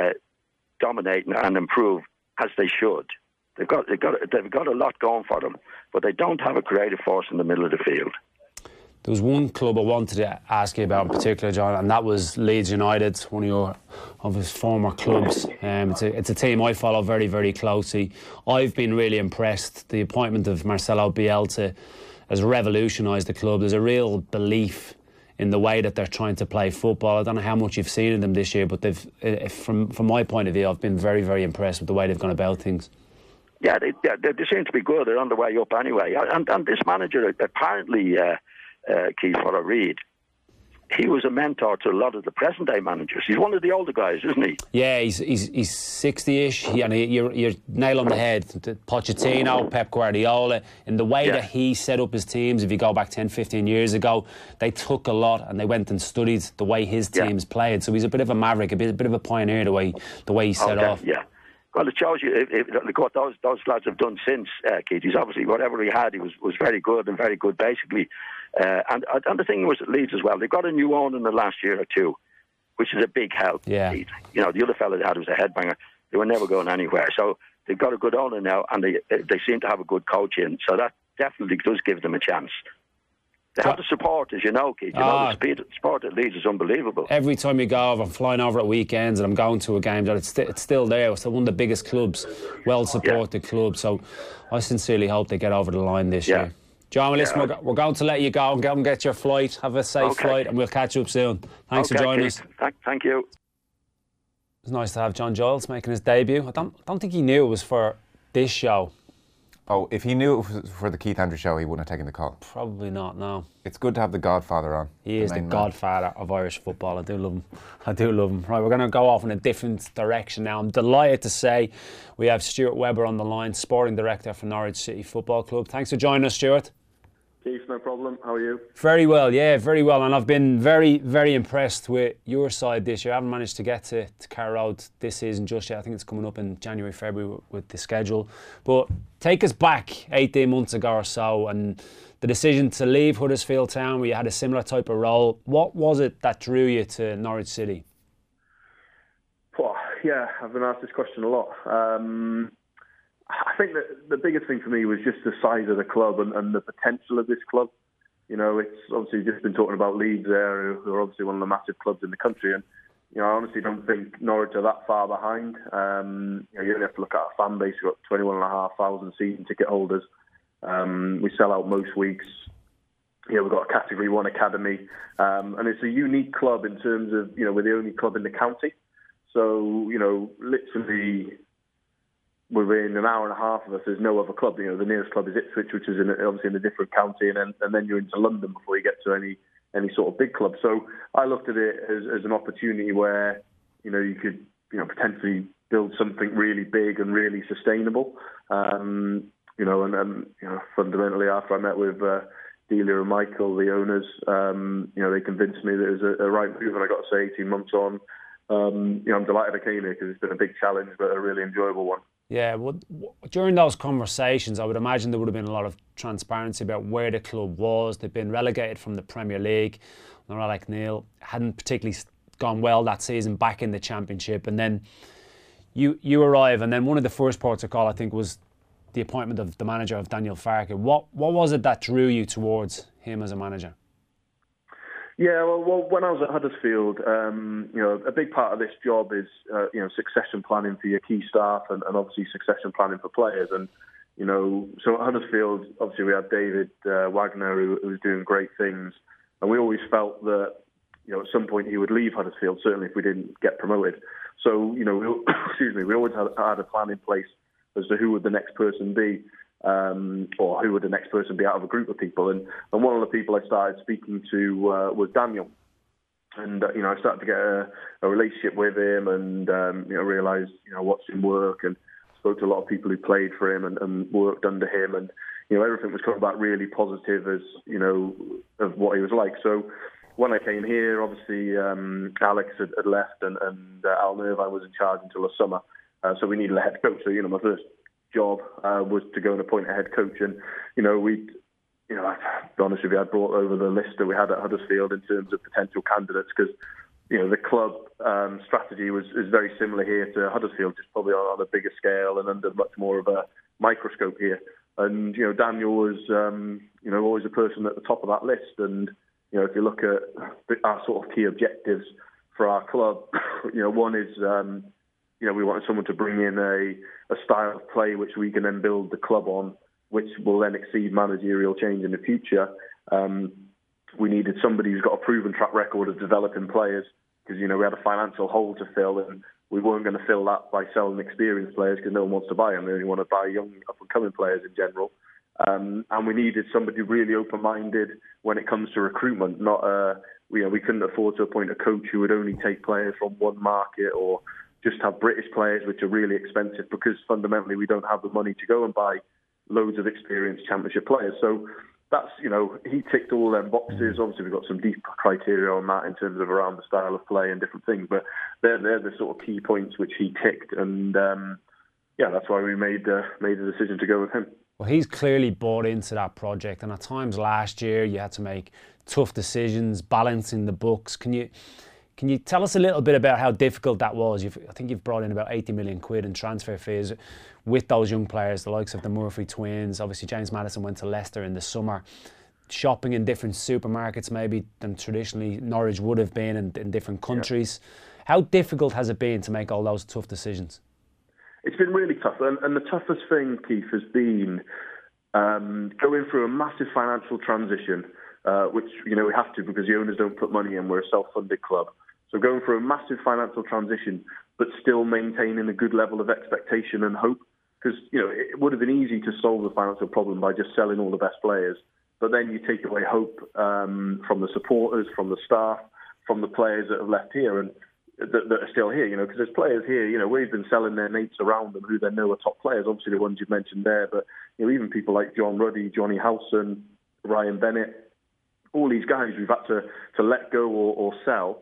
dominate and improve as they should. They've got a lot going for them, but they don't have a creative force in the middle of the field. There was one club I wanted to ask you about in particular, John, and that was Leeds United, one of his former clubs. It's a team I follow very, very closely. I've been really impressed. The appointment of Marcelo Bielsa has revolutionised the club. There's a real belief in the way that they're trying to play football. I don't know how much you've seen in them this year, but from my point of view, I've been very, very impressed with the way they've gone about things. Yeah, they seem to be good. They're on the way up anyway. And this manager, apparently, Keith, what I read, he was a mentor to a lot of the present-day managers. He's one of the older guys, isn't he? Yeah, he's 60-ish. You're nail on the head. Pochettino, Pep Guardiola, in the way that he set up his teams, if you go back 10, 15 years ago, they took a lot and they went and studied the way his teams played. So he's a bit of a maverick, a bit of a pioneer, the way he set off. Yeah. Well, it shows you what those lads have done since, Keith. He's obviously, whatever he had, he was very good and very good, basically. And the thing was at Leeds as well, they got a new owner in the last year or two, which is a big help. Yeah. Leeds. The other fella they had was a headbanger. They were never going anywhere. So they've got a good owner now, and they seem to have a good coach in. So that definitely does give them a chance. They have the support, as you know, Keith. The support at Leeds is unbelievable. Every time you go over, I'm flying over at weekends and I'm going to a game, it's still there. It's one of the biggest clubs, well-supported clubs. So I sincerely hope they get over the line this year. John, listen, we're going to let you go and go and get your flight. Have a safe flight, and we'll catch you up soon. Thanks for joining us. Thank you. It's nice to have John Giles making his debut. I don't think he knew it was for this show. Oh, if he knew it was for the Keith Andrews show, he wouldn't have taken the call. Probably not, no. It's good to have the Godfather on. He is the godfather of Irish football. I do love him. I do love him. Right, we're going to go off in a different direction now. I'm delighted to say we have Stuart Webber on the line, Sporting Director for Norwich City Football Club. Thanks for joining us, Stuart. Keith, no problem. How are you? Very well, yeah, very well. And I've been very, very impressed with your side this year. I haven't managed to get to Carrow Road this season just yet. I think it's coming up in January, February with the schedule. But take us back 18 months ago or so and the decision to leave Huddersfield Town where you had a similar type of role. What was it that drew you to Norwich City? Well, yeah, I've been asked this question a lot. I think that the biggest thing for me was just the size of the club and the potential of this club. You know, it's obviously just been talking about Leeds there, who are obviously one of the massive clubs in the country. And, you know, I honestly don't think Norwich are that far behind. You know, you only have to look at our fan base. We've got 21,500 season ticket holders. We sell out most weeks. You know, we've got a Category 1 academy. And it's a unique club in terms of, you know, we're the only club in the county. So, you know, literally within an hour and a half of us, there's no other club. You know, the nearest club is Ipswich, which is obviously in a different county, and then you're into London before you get to any sort of big club. So I looked at it as an opportunity where, you know, you could, you know, potentially build something really big and really sustainable. You know, and you know, fundamentally after I met with Delia and Michael, the owners, you know, they convinced me that it was a right move, and I got to say 18 months on, you know, I'm delighted I came here because it's been a big challenge, but a really enjoyable one. Yeah, well, during those conversations, I would imagine there would have been a lot of transparency about where the club was. They'd been relegated from the Premier League. Noralec Neil hadn't particularly gone well that season back in the Championship. And then you arrive, and then one of the first ports of call, I think, was the appointment of the manager of Daniel Farke. What was it that drew you towards him as a manager? Yeah, well, when I was at Huddersfield, you know, a big part of this job is, you know, succession planning for your key staff and obviously succession planning for players. And, you know, so at Huddersfield, obviously we had David Wagner, who was doing great things. And we always felt that, you know, at some point he would leave Huddersfield, certainly if we didn't get promoted. So, you know, we always had a plan in place as to who would the next person be. Or who would the next person be out of a group of people. And one of the people I started speaking to was Daniel. And, you know, I started to get a relationship with him and, you know, realised, you know, watched him work and spoke to a lot of people who played for him and worked under him. And, you know, everything was coming back really positive as, you know, of what he was like. So when I came here, obviously Alex had left and Al Nervine was in charge until the summer. So we needed a head coach. So, you know, my first job was to go and appoint a head coach, and you know, I'll be honest with you, I brought over the list that we had at Huddersfield in terms of potential candidates because, you know, the club strategy is very similar here to Huddersfield, just probably on a bigger scale and under much more of a microscope here. And you know, Daniel was you know, always a person at the top of that list. And you know, if you look at our sort of key objectives for our club, you know, one is you know, we wanted someone to bring in a style of play which we can then build the club on, which will then exceed managerial change in the future. We needed somebody who's got a proven track record of developing players because, you know, we had a financial hole to fill and we weren't going to fill that by selling experienced players because no one wants to buy them. They only want to buy young, up-and-coming players in general. And we needed somebody really open-minded when it comes to recruitment. Not, you know, we couldn't afford to appoint a coach who would only take players from one market or just have British players, which are really expensive because fundamentally we don't have the money to go and buy loads of experienced Championship players. So that's, you know, he ticked all them boxes. Obviously, we've got some deep criteria on that in terms of around the style of play and different things, but they're the sort of key points which he ticked. And yeah, that's why we made the decision to go with him. Well, he's clearly bought into that project, and at times last year you had to make tough decisions, balancing the books. Can you tell us a little bit about how difficult that was? I think you've brought in about 80 million quid in transfer fees with those young players, the likes of the Murphy twins. Obviously, James Maddison went to Leicester in the summer. Shopping in different supermarkets maybe than traditionally Norwich would have been in different countries. Yeah. How difficult has it been to make all those tough decisions? It's been really tough. And the toughest thing, Keith, has been going through a massive financial transition, which, you know, we have to because the owners don't put money in. We're a self-funded club. So going through a massive financial transition, but still maintaining a good level of expectation and hope. because it would have been easy to solve the financial problem by just selling all the best players, but then you take away hope from the supporters, from the staff, from the players that have left here and that are still here. Because there's players here. We've been selling their mates around them who they know are top players. Obviously, the ones you've mentioned there, but even people like John Ruddy, Johnny Howson, Ryan Bennett, all these guys we've had to let go or sell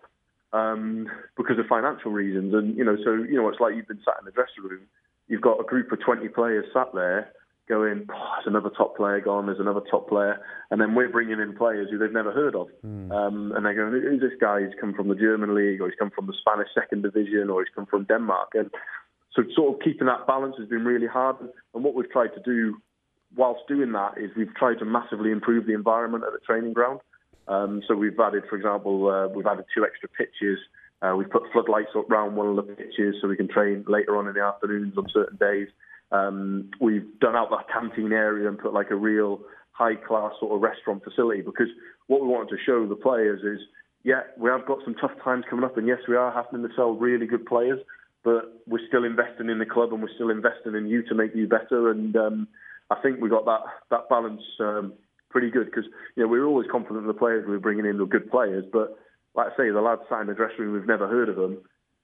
because of financial reasons. And it's like you've been sat in the dressing room. You've got a group of 20 players sat there going, there's another top player gone, there's another top player, and then we're bringing in players who they've never heard of. And they're going, who's this guy? He's come from the German league, or he's come from the Spanish second division, or he's come from Denmark. And so sort of keeping that balance has been really hard. And what we've tried to do whilst doing that is we've tried to massively improve the environment at the training ground. So we've added, for example, we've added 2 extra pitches. We've put floodlights up around one of the pitches so we can train later on in the afternoons on certain days. We've done out that canteen area and put like a real high-class sort of restaurant facility, because what we wanted to show the players is, we have got some tough times coming up, and yes, we are having to sell really good players, but we're still investing in the club and we're still investing in you to make you better. And I think we got that balance pretty good, because we were always confident the players we were bringing in were good players, but like I say, the lads sat in the dressing room, we've never heard of them.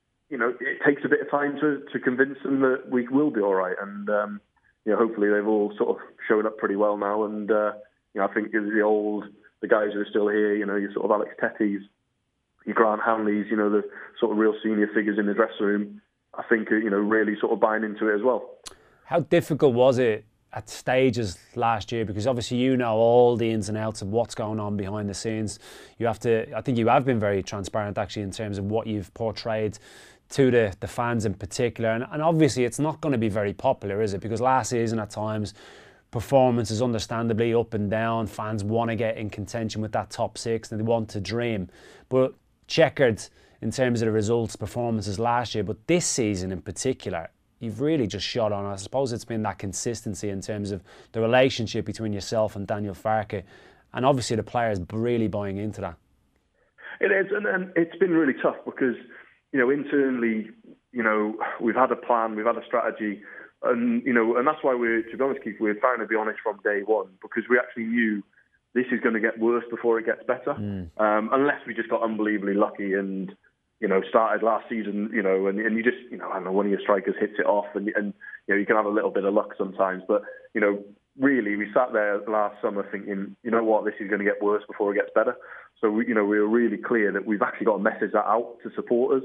It takes a bit of time to convince them that we will be all right. And, hopefully they've all sort of shown up pretty well now. And, I think the guys who are still here, your sort of Alex Tetties, your Grant Hanleys, the sort of real senior figures in the dressing room, I think, really sort of buying into it as well. How difficult was it at stages last year? Because obviously all the ins and outs of what's going on behind the scenes. I think you have been very transparent actually in terms of what you've portrayed to the fans in particular. And obviously it's not going to be very popular, is it? Because last season at times performance is understandably up and down. Fans want to get in contention with that top 6 and they want to dream. But checkered in terms of the results, performances last year. But this season in particular, you've really just shot on. I suppose it's been that consistency in terms of the relationship between yourself and Daniel Farke, and obviously the players really buying into that. It is, and it's been really tough because, internally, we've had a plan, we've had a strategy, and that's why to be honest, Keith, we're trying to be honest from day one, because we actually knew this is going to get worse before it gets better, unless we just got unbelievably lucky and, started last season, and you just, I don't know, one of your strikers hits it off and you can have a little bit of luck sometimes. But, really, we sat there last summer thinking, this is going to get worse before it gets better. So, we were really clear that we've actually got to message that out to supporters,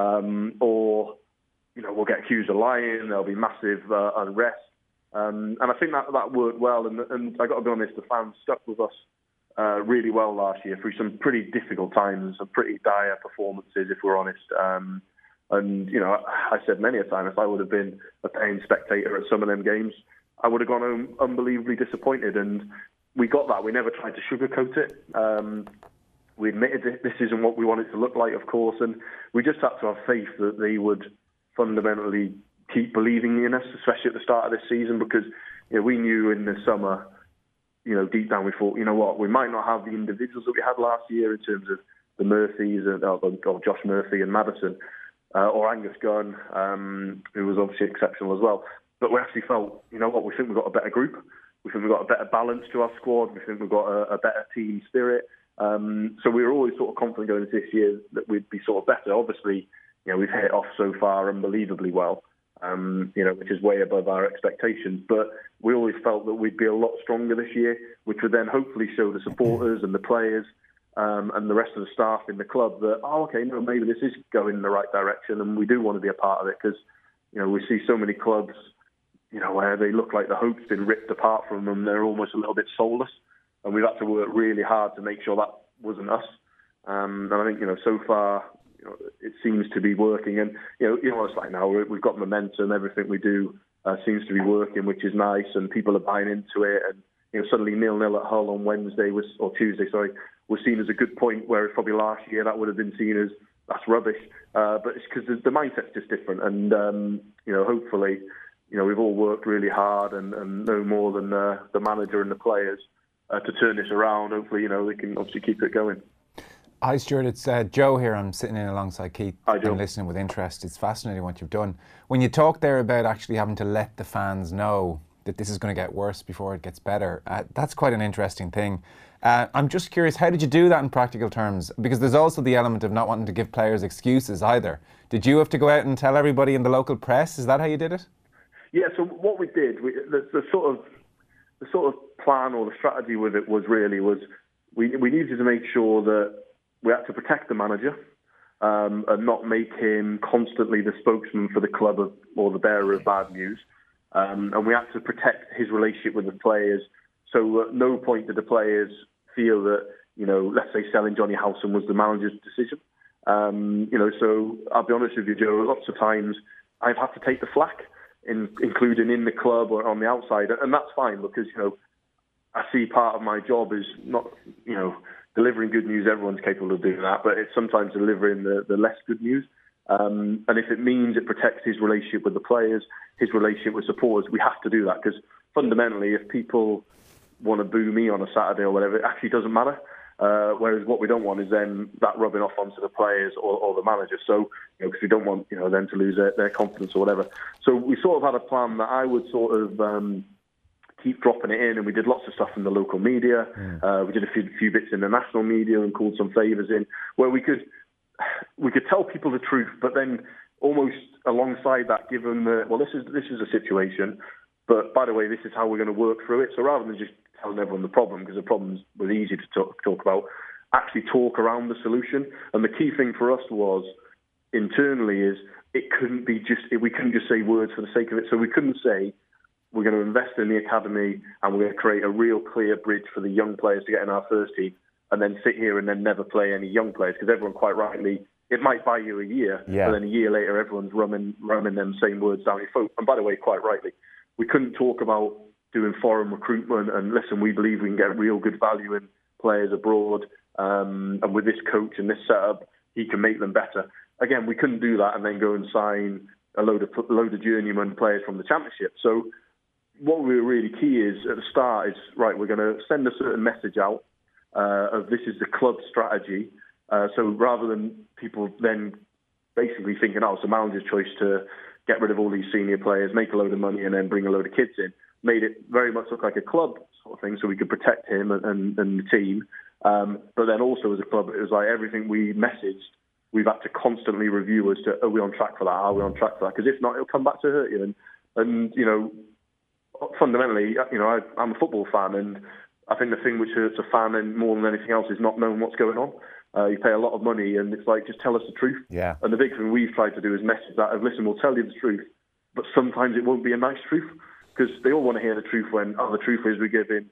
or, we'll get accused of lying, there'll be massive unrest. And I think that worked well. And I got to be honest, the fans stuck with us really well last year through some pretty difficult times, some pretty dire performances, if we're honest. And, I said many a time, if I would have been a paying spectator at some of them games, I would have gone home unbelievably disappointed. And we got that. We never tried to sugarcoat it. We admitted that this isn't what we want it to look like, of course. And we just had to have faith that they would fundamentally keep believing in us, especially at the start of this season, because we knew in the summer, deep down we thought, we might not have the individuals that we had last year in terms of the Murphys or Josh Murphy and Madison, or Angus Gunn, who was obviously exceptional as well. But we actually felt, we think we've got a better group. We think we've got a better balance to our squad. We think we've got a better team spirit. So we were always sort of confident going into this year that we'd be sort of better. Obviously, we've hit it off so far unbelievably well, which is way above our expectations. But we always felt that we'd be a lot stronger this year, which would then hopefully show the supporters and the players and the rest of the staff in the club that, maybe this is going in the right direction and we do want to be a part of it, because, we see so many clubs, where they look like the hope's been ripped apart from them. They're almost a little bit soulless, and we've had to work really hard to make sure that wasn't us. And I think, so far, it seems to be working. And, it's like now we've got momentum. Everything we do seems to be working, which is nice. And people are buying into it. And, suddenly 0-0 at Hull on Tuesday, was seen as a good point, whereas probably last year that would have been seen as that's rubbish. But it's because the mindset's just different. And, hopefully, we've all worked really hard and no more than the manager and the players to turn this around. Hopefully, they can obviously keep it going. Hi Stuart, it's Joe here. I'm sitting in alongside Keith. Hi, Joe. And listening with interest. It's fascinating what you've done. When you talk there about actually having to let the fans know that this is going to get worse before it gets better, that's quite an interesting thing. I'm just curious, how did you do that in practical terms? Because there's also the element of not wanting to give players excuses either. Did you have to go out and tell everybody in the local press? Is that how you did it? Yeah, so what we did, the sort of plan or the strategy with it was we needed to make sure that we had to protect the manager and not make him constantly the spokesman for the club or the bearer of bad news. And we had to protect his relationship with the players. So at no point did the players feel that, let's say selling Johnny Howson was the manager's decision. So I'll be honest with you, Joe, lots of times I've had to take the flak, including in the club or on the outside. And that's fine because, I see part of my job is not, delivering good news. Everyone's capable of doing that, but it's sometimes delivering the less good news. And if it means it protects his relationship with the players, his relationship with supporters, we have to do that because fundamentally, if people want to boo me on a Saturday or whatever, it actually doesn't matter. Whereas what we don't want is then that rubbing off onto the players or the manager. So, because we don't want them to lose their confidence or whatever. So we sort of had a plan that I would sort of keep dropping it in, and we did lots of stuff in the local media. We did a few bits in the national media and called some favours in where we could tell people the truth, but then almost alongside that, give them this is a situation, but by the way, this is how we're going to work through it. So rather than just telling everyone the problem, because the problems were easy to talk about, actually talk around the solution. And the key thing for us was internally is we couldn't just say words for the sake of it. So we couldn't say we're going to invest in the academy and we're going to create a real clear bridge for the young players to get in our first team, and then sit here and then never play any young players, because everyone quite rightly, it might buy you a year, but then a year later everyone's ramming them same words down your throat. And by the way, quite rightly, we couldn't talk about doing foreign recruitment and listen, we believe we can get real good value in players abroad, and with this coach and this setup, he can make them better. Again, we couldn't do that and then go and sign a load of journeyman players from the Championship. So what we were really key is at the start is, right, we're going to send a certain message out of this is the club strategy. So rather than people then basically thinking, it's the manager's choice to get rid of all these senior players, make a load of money and then bring a load of kids in, made it very much look like a club sort of thing so we could protect him and the team. But then also as a club, it was like everything we messaged, we've had to constantly review as to, are we on track for that? Are we on track for that? Because if not, it'll come back to hurt you. And fundamentally, I'm a football fan, and I think the thing which hurts a fan and more than anything else is not knowing what's going on. You pay a lot of money, and it's like, just tell us the truth. Yeah. And the big thing we've tried to do is message that of, listen, we'll tell you the truth, but sometimes it won't be a nice truth, because they all want to hear the truth when, the truth is we're giving,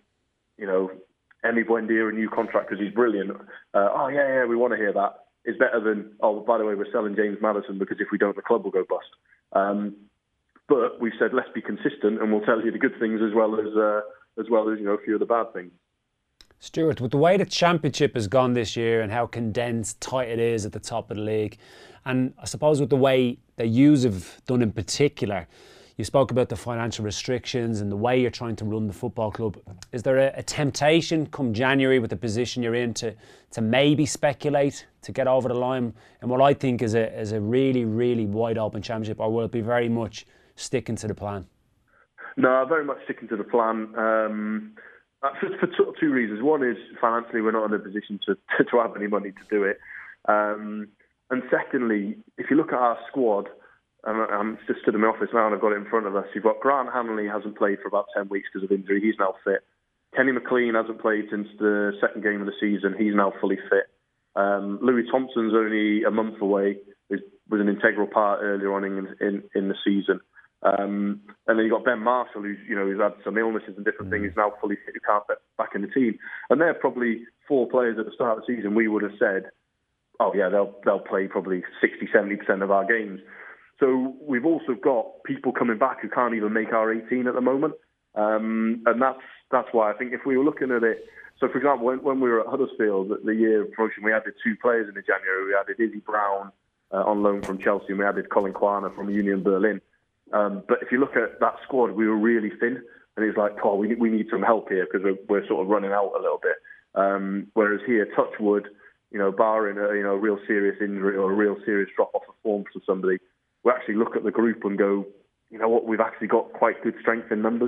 Emi Buendia a new contract because he's brilliant. We want to hear that. It's better than, by the way, we're selling James Maddison because if we don't, the club will go bust. But we've said, let's be consistent, and we'll tell you the good things as well as a few of the bad things. Stuart, with the way the Championship has gone this year and how condensed, tight it is at the top of the league, and I suppose with the way that you have done in particular, you spoke about the financial restrictions and the way you're trying to run the football club. Is there a temptation come January with the position you're in to maybe speculate, to get over the line and what I think is a really, really wide open Championship, or will it be very much sticking to the plan? No, very much sticking to the plan. For two reasons. One is financially we're not in a position to have any money to do it. And secondly, if you look at our squad, I'm just stood in my office now and I've got it in front of us. You've got Grant Hanley, hasn't played for about 10 weeks because of injury. He's now fit. Kenny McLean hasn't played since the second game of the season. He's now fully fit. Louis Thompson's only a month away. Was an integral part earlier on in the season. And then you've got Ben Marshall, who's had some illnesses and different things. He's now fully fit. Who can't get back in the team. And they're probably four players at the start of the season we would have said, they'll play probably 60-70% of our games. So we've also got people coming back who can't even make our 18 at the moment. And that's why I think if we were looking at it, so for example, when we were at Huddersfield, the year of promotion, we added two players in the January. We added Izzy Brown on loan from Chelsea, and we added Colin Kwana from Union Berlin. But if you look at that squad, we were really thin, and it's like, we need some help here because we're sort of running out a little bit. Whereas here, touch wood, barring a real serious injury or a real serious drop off of form for somebody, we actually look at the group and go, you know what, we've actually got quite good strength in numbers.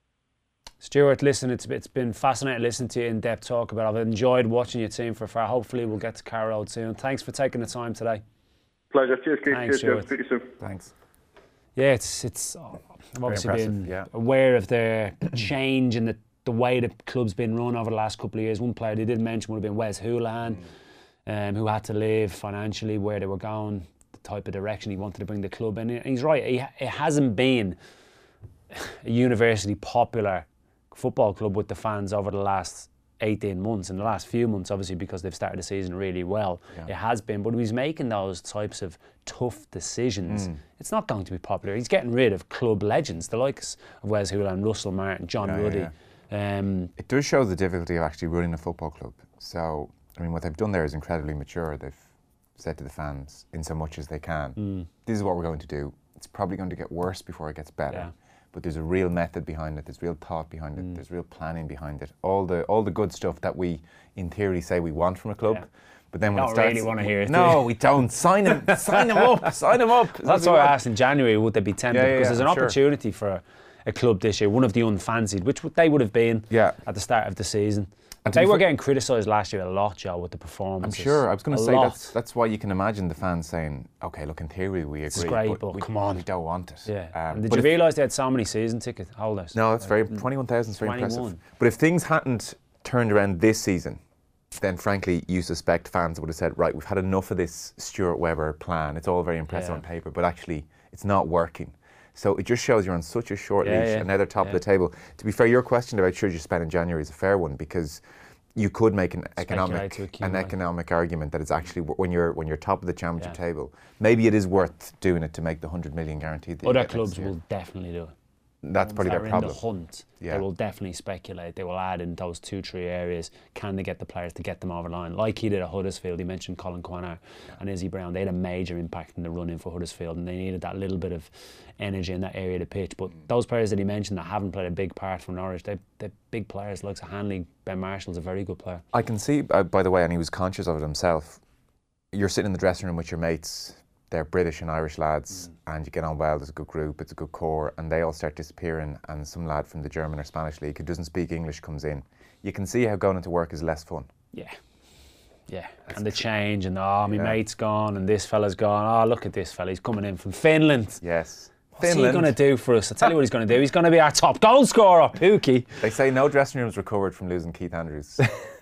Stuart, listen, it's been fascinating listening to you in depth talk about it. I've enjoyed watching your team for far. Hopefully we'll get to Carrow Road soon. Thanks for taking the time today. Pleasure. Cheers, Keith. Thanks, Cheers, Speak to you soon. Thanks. Yeah, it's I've obviously been yeah. aware of the change in the way the club's been run over the last couple of years. One player they did mention would have been Wes Hoolahan, who had to leave financially, where they were going, the type of direction he wanted to bring the club in. And he's right, it hasn't been a universally popular football club with the fans over the last 18 months. In the last few months, obviously, because they've started the season really well, it has been. But he's making those types of tough decisions. It's not going to be popular. He's getting rid of club legends, the likes of Wes Hoolahan, Russell Martin, John Ruddy. It does show the difficulty of actually running a football club. So, I mean, what they've done there is incredibly mature. They've said to the fans, in so much as they can, this is what we're going to do. It's probably going to get worse before it gets better. Yeah. But there's a real method behind it, there's real thought behind it, there's real planning behind it. All the good stuff that we, in theory, say we want from a club. Yeah. But then when it starts, really want to hear it. No, we don't. Sign him up. Sign him up. That's why I asked in January, would they be tempted? Because there's an opportunity for a club this year, one of the unfancied, which they would have been at the start of the season. And they were getting criticised last year a lot, Joe, with the performances. I'm sure. I was going to say that's why you can imagine the fans saying, "Okay, look, in theory we agree, it's great, but come on, we don't want it." Yeah. And did you realise they had so many season ticket holders? No, that's 21,000 is very impressive. But if things hadn't turned around this season, then frankly, you suspect fans would have said, "Right, we've had enough of this Stuart Webber plan. It's all very impressive on paper, but actually, it's not working." So it just shows you're on such a short leash, and now they're top of the table. To be fair, your question about should you spend in January is a fair one, because you could make an economic argument that it's actually when you're top of the championship table, maybe it is worth doing it to make the 100 million guaranteed. Other clubs will definitely do it. That's probably their problem. In the hunt, they will definitely speculate. They will add in those 2-3 areas. Can they get the players to get them over the line? Like he did at Huddersfield. He mentioned Colin Quanar and Izzy Brown. They had a major impact in the run-in for Huddersfield, and they needed that little bit of energy in that area of the pitch. But those players that he mentioned that haven't played a big part from Norwich, they're big players. Like Hanley, Ben Marshall's a very good player. I can see, by the way, and he was conscious of it himself, you're sitting in the dressing room with your mates, they're British and Irish lads, and you get on well, there's a good group, it's a good core, and they all start disappearing, and some lad from the German or Spanish league who doesn't speak English comes in. You can see how going into work is less fun. Yeah. And the change, and my mate's gone, and this fella's gone. Look at this fella, he's coming in from Finland. Yes. What's he going to do for us? I'll tell you what he's going to do. He's going to be our top goal scorer, Pookie. They say no dressing room's recovered from losing Keith Andrews.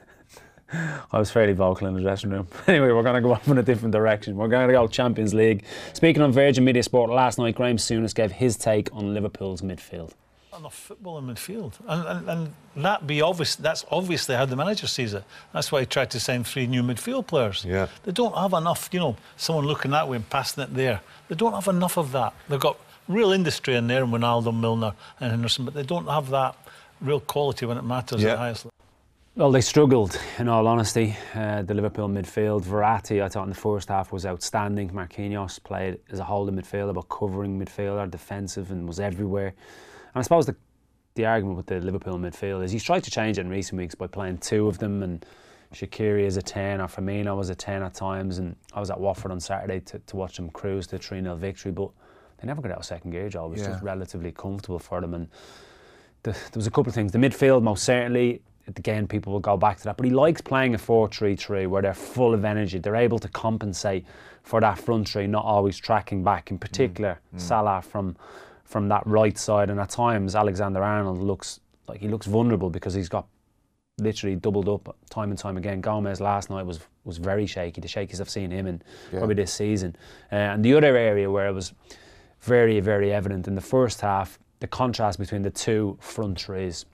I was fairly vocal in the dressing room. Anyway, we're going to go off in a different direction. We're going to go Champions League. Speaking on Virgin Media Sport last night, Graham Souness gave his take on Liverpool's midfield. Enough football in midfield, and that be obvious. That's obviously how the manager sees it. That's why he tried to sign 3 new midfield players. Yeah, they don't have enough. Someone looking that way and passing it there. They don't have enough of that. They've got real industry in there, Ronaldo, Milner, and Henderson, but they don't have that real quality when it matters at the highest level. Well, they struggled, in all honesty, the Liverpool midfield. Verratti, I thought in the first half was outstanding. Marquinhos played as a holding midfielder, but covering midfielder, defensive, and was everywhere. And I suppose the argument with the Liverpool midfield is he's tried to change it in recent weeks by playing 2 of them, and Shaqiri as a 10, or Firmino as a 10 at times. And I was at Watford on Saturday to watch them cruise to a 3-0 victory, but they never got out of second gear, Joe. It was just relatively comfortable for them. And there was a couple of things. The midfield, most certainly, again, people will go back to that, but he likes playing a 4-3-3 where they're full of energy. They're able to compensate for that front three, not always tracking back. In particular, Salah from that right side, and at times Alexander-Arnold looks vulnerable because he's got literally doubled up time and time again. Gomez last night was very shaky, the shakiest I've seen him in probably this season. And the other area where it was very, very evident in the first half, the contrast between the 2 front threes.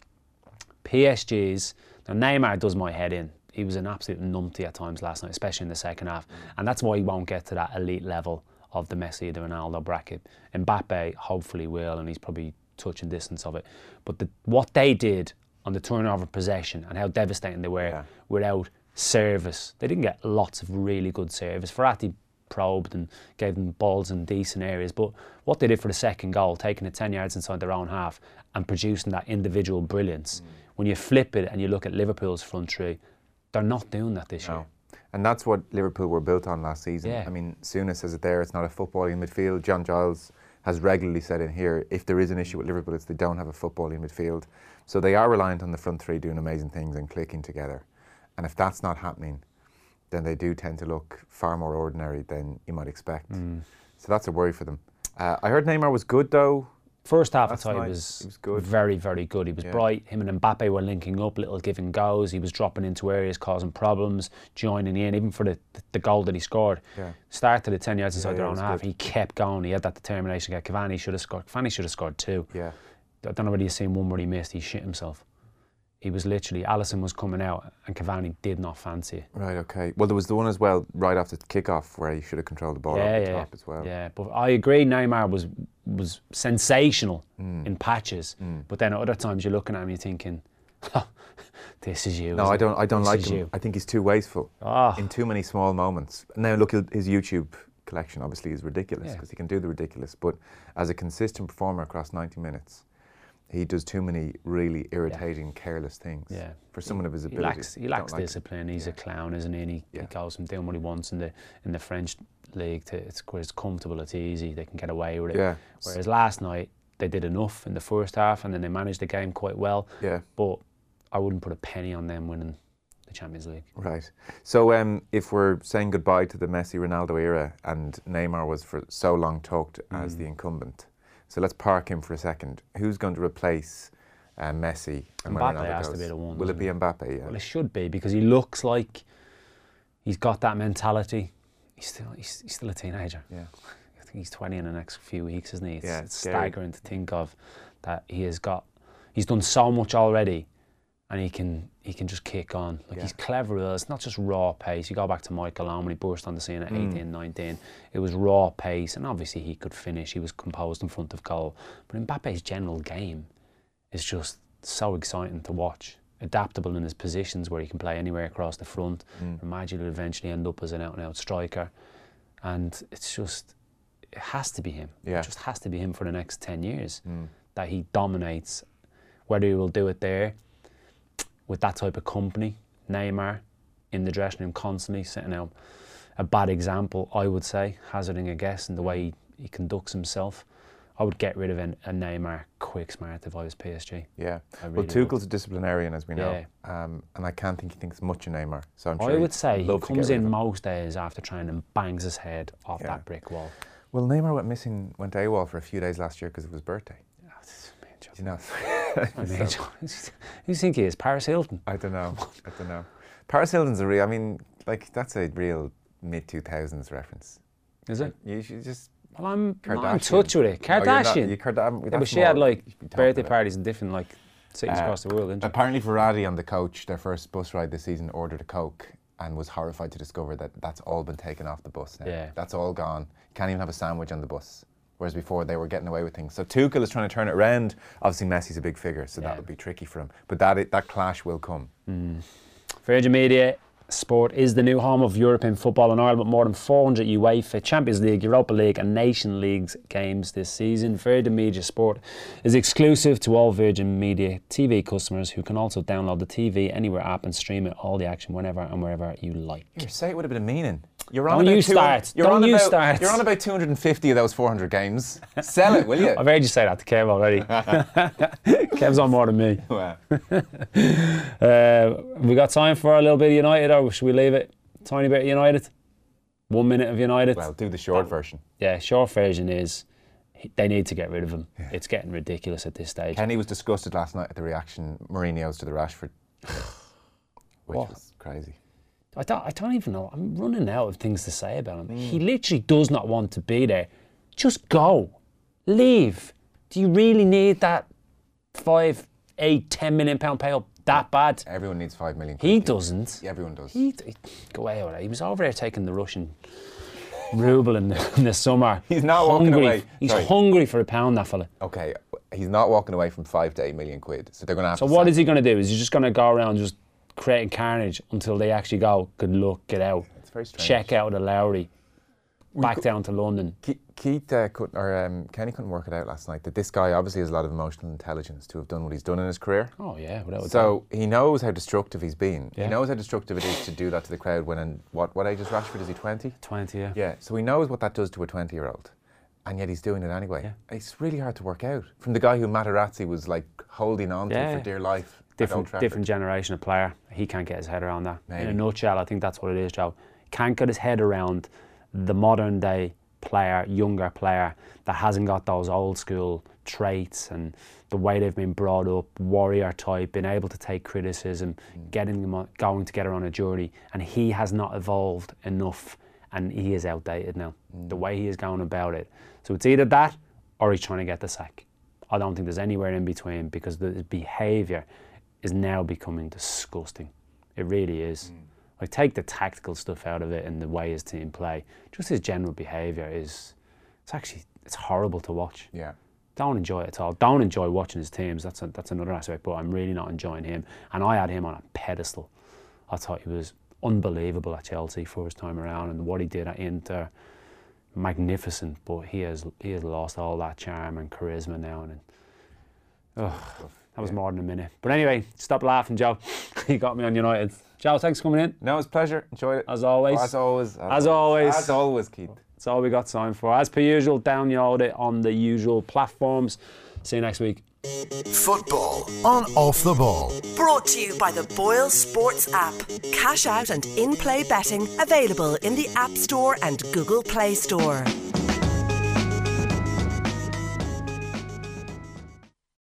PSG's, now Neymar does my head in. He was an absolute numpty at times last night, especially in the second half, and that's why he won't get to that elite level of the Messi, the Ronaldo bracket. Mbappe hopefully will, and he's probably touching distance of it. But what they did on the turnover possession and how devastating they were without service, they didn't get lots of really good service. Verratti probed and gave them balls in decent areas, but what they did for the second goal, taking it 10 yards inside their own half and producing that individual brilliance, when you flip it and you look at Liverpool's front three, they're not doing that this year. And that's what Liverpool were built on last season. Yeah. I mean, Souness says it there, it's not a footballing midfield. John Giles has regularly said in here, if there is an issue with Liverpool, it's they don't have a footballing midfield. So they are reliant on the front three doing amazing things and clicking together. And if that's not happening, then they do tend to look far more ordinary than you might expect. So that's a worry for them. I heard Neymar was good though. First half, I thought he was good. Very, very good. He was bright. Him and Mbappe were linking up, little give and goes. He was dropping into areas, causing problems, joining in, even for the goal that he scored. Yeah. Started at 10 yards inside their own half. good. He kept going. He had that determination. Cavani should have scored. Cavani should have scored 2. Yeah. I don't know whether you've seen one where he missed. He shit himself. He was literally, Alisson was coming out and Cavani did not fancy it. Right, okay. Well, there was the one as well, right after the kick-off, where he should have controlled the ball over the top as well. Yeah, but I agree Neymar was sensational in patches, but then at other times you're looking at him, you're thinking, oh, this is you. No, I don't like him. I think he's too wasteful in too many small moments. Now, look, his YouTube collection obviously is ridiculous because he can do the ridiculous, but as a consistent performer across 90 minutes, he does too many really irritating, careless things for someone of his ability. He lacks discipline. He's a clown, isn't he? And he goes from doing what he wants in the French league to it's comfortable, it's easy, they can get away with it. Yeah. Whereas last night they did enough in the first half and then they managed the game quite well. Yeah. But I wouldn't put a penny on them winning the Champions League. Right. So if we're saying goodbye to the Messi-Ronaldo era and Neymar was for so long talked as the incumbent, so let's park him for a second. Who's going to replace Messi? And Mbappe has to be the one. Will it be Mbappe? Yeah. Well, it should be because he looks like he's got that mentality. He's still a teenager. Yeah. I think he's 20 in the next few weeks, isn't he? It's scary. staggering to think of that he's done so much already, and he can just kick on. He's clever. It's not just raw pace. You go back to Michael Owen when he burst on the scene at 18, 19. It was raw pace, and obviously he could finish. He was composed in front of goal. But Mbappe's general game is just so exciting to watch. Adaptable in his positions where he can play anywhere across the front. Imagine he'll eventually end up as an out-and-out striker. And it's just, it has to be him. Yeah. It just has to be him for the next 10 years. That he dominates. Whether he will do it there with that type of company, Neymar in the dressing room constantly setting out a bad example, I would say, hazarding a guess in the way he conducts himself. I would get rid of a Neymar quick smart if I was PSG. Yeah. Really well, Tuchel's a disciplinarian, as we know, and I can't think he thinks much of Neymar. So I'm sure I would say he comes in most days after training and bangs his head off that brick wall. Well, Neymar went AWOL for a few days last year because of his birthday. You know, who do you think he is? Paris Hilton? I don't know. Paris Hilton's that's a real mid-2000s reference. Is it? You should just. Well, I'm not in touch with it. Kardashian. But she had birthday parties in different cities across the world, didn't she? Apparently Verratti and the coach, their first bus ride this season, ordered a Coke and was horrified to discover that that's all been taken off the bus now. Yeah. That's all gone. Can't even have a sandwich on the bus. Whereas before they were getting away with things. So Tuchel is trying to turn it around. Obviously Messi's a big figure, so that would be tricky for him. But that clash will come. Virgin Media Sport is the new home of European football in Ireland with more than 400 UEFA, Champions League, Europa League and Nation Leagues games this season. Virgin Media Sport is exclusive to all Virgin Media TV customers who can also download the TV Anywhere app and stream it all the action whenever and wherever you like. Here, say it with a bit of meaning. You're on about 250 of those 400 games. Sell it, will you? I've heard you say that to Kev already. Kev's on more than me. Wow. We got time for a little bit of United, or should we leave it? Tiny bit of United? 1 minute of United? Well, do the short version. Yeah, short version is they need to get rid of him. Yeah. It's getting ridiculous at this stage. Kenny was disgusted last night at the reaction Mourinho's to the Rashford, which was crazy. I don't even know. I'm running out of things to say about him. He literally does not want to be there. Just go. Leave. Do you really need that 5, 8, 10 million pound payout that bad? Everyone needs 5 million. He doesn't. Yeah, everyone does. Go away with it. He was over there taking the Russian ruble in the summer. He's not walking away. He's hungry for a pound, that fella. Okay, he's not walking away from 5 to 8 million quid. So they're going to have to. So what is he going to do? Is he just going to go around just creating carnage until they actually go, good luck, get out? It's very strange. Check out the Lowry. back down to London. Keith Kenny couldn't work it out last night that this guy obviously has a lot of emotional intelligence to have done what he's done in his career. Oh yeah, without a doubt. So he knows how destructive he's been. Yeah. He knows how destructive it is to do that to the crowd when what age is Rashford? Is he 20? 20, yeah. Yeah, so he knows what that does to a 20-year-old. And yet he's doing it anyway. Yeah. It's really hard to work out. From the guy who Materazzi was like holding on to for dear life. Different generation of player. He can't get his head around that. Maybe. In a nutshell, I think that's what it is, Joe. Can't get his head around the modern day player, younger player that hasn't got those old school traits and the way they've been brought up, warrior type, being able to take criticism, getting them going together on a journey, and he has not evolved enough, and he is outdated now. The way he is going about it. So it's either that or he's trying to get the sack. I don't think there's anywhere in between, because the behaviour is now becoming disgusting. It really is. Like, take the tactical stuff out of it and the way his team play. Just his general behaviour it's horrible to watch. Yeah. Don't enjoy it at all. Don't enjoy watching his teams. That's another aspect, but I'm really not enjoying him. And I had him on a pedestal. I thought he was unbelievable at Chelsea first time around, and what he did at Inter, magnificent. But he has lost all that charm and charisma now. And that was more than a minute. But anyway, stop laughing, Joe. You got me on United. Joe, thanks for coming in. No, it's a pleasure. Enjoyed it. As always. As always. As always. As always, Keith. That's all we got time for. As per usual, download it on the usual platforms. See you next week. Football on Off the Ball. Brought to you by the Boyle Sports app. Cash out and in-play betting available in the App Store and Google Play Store.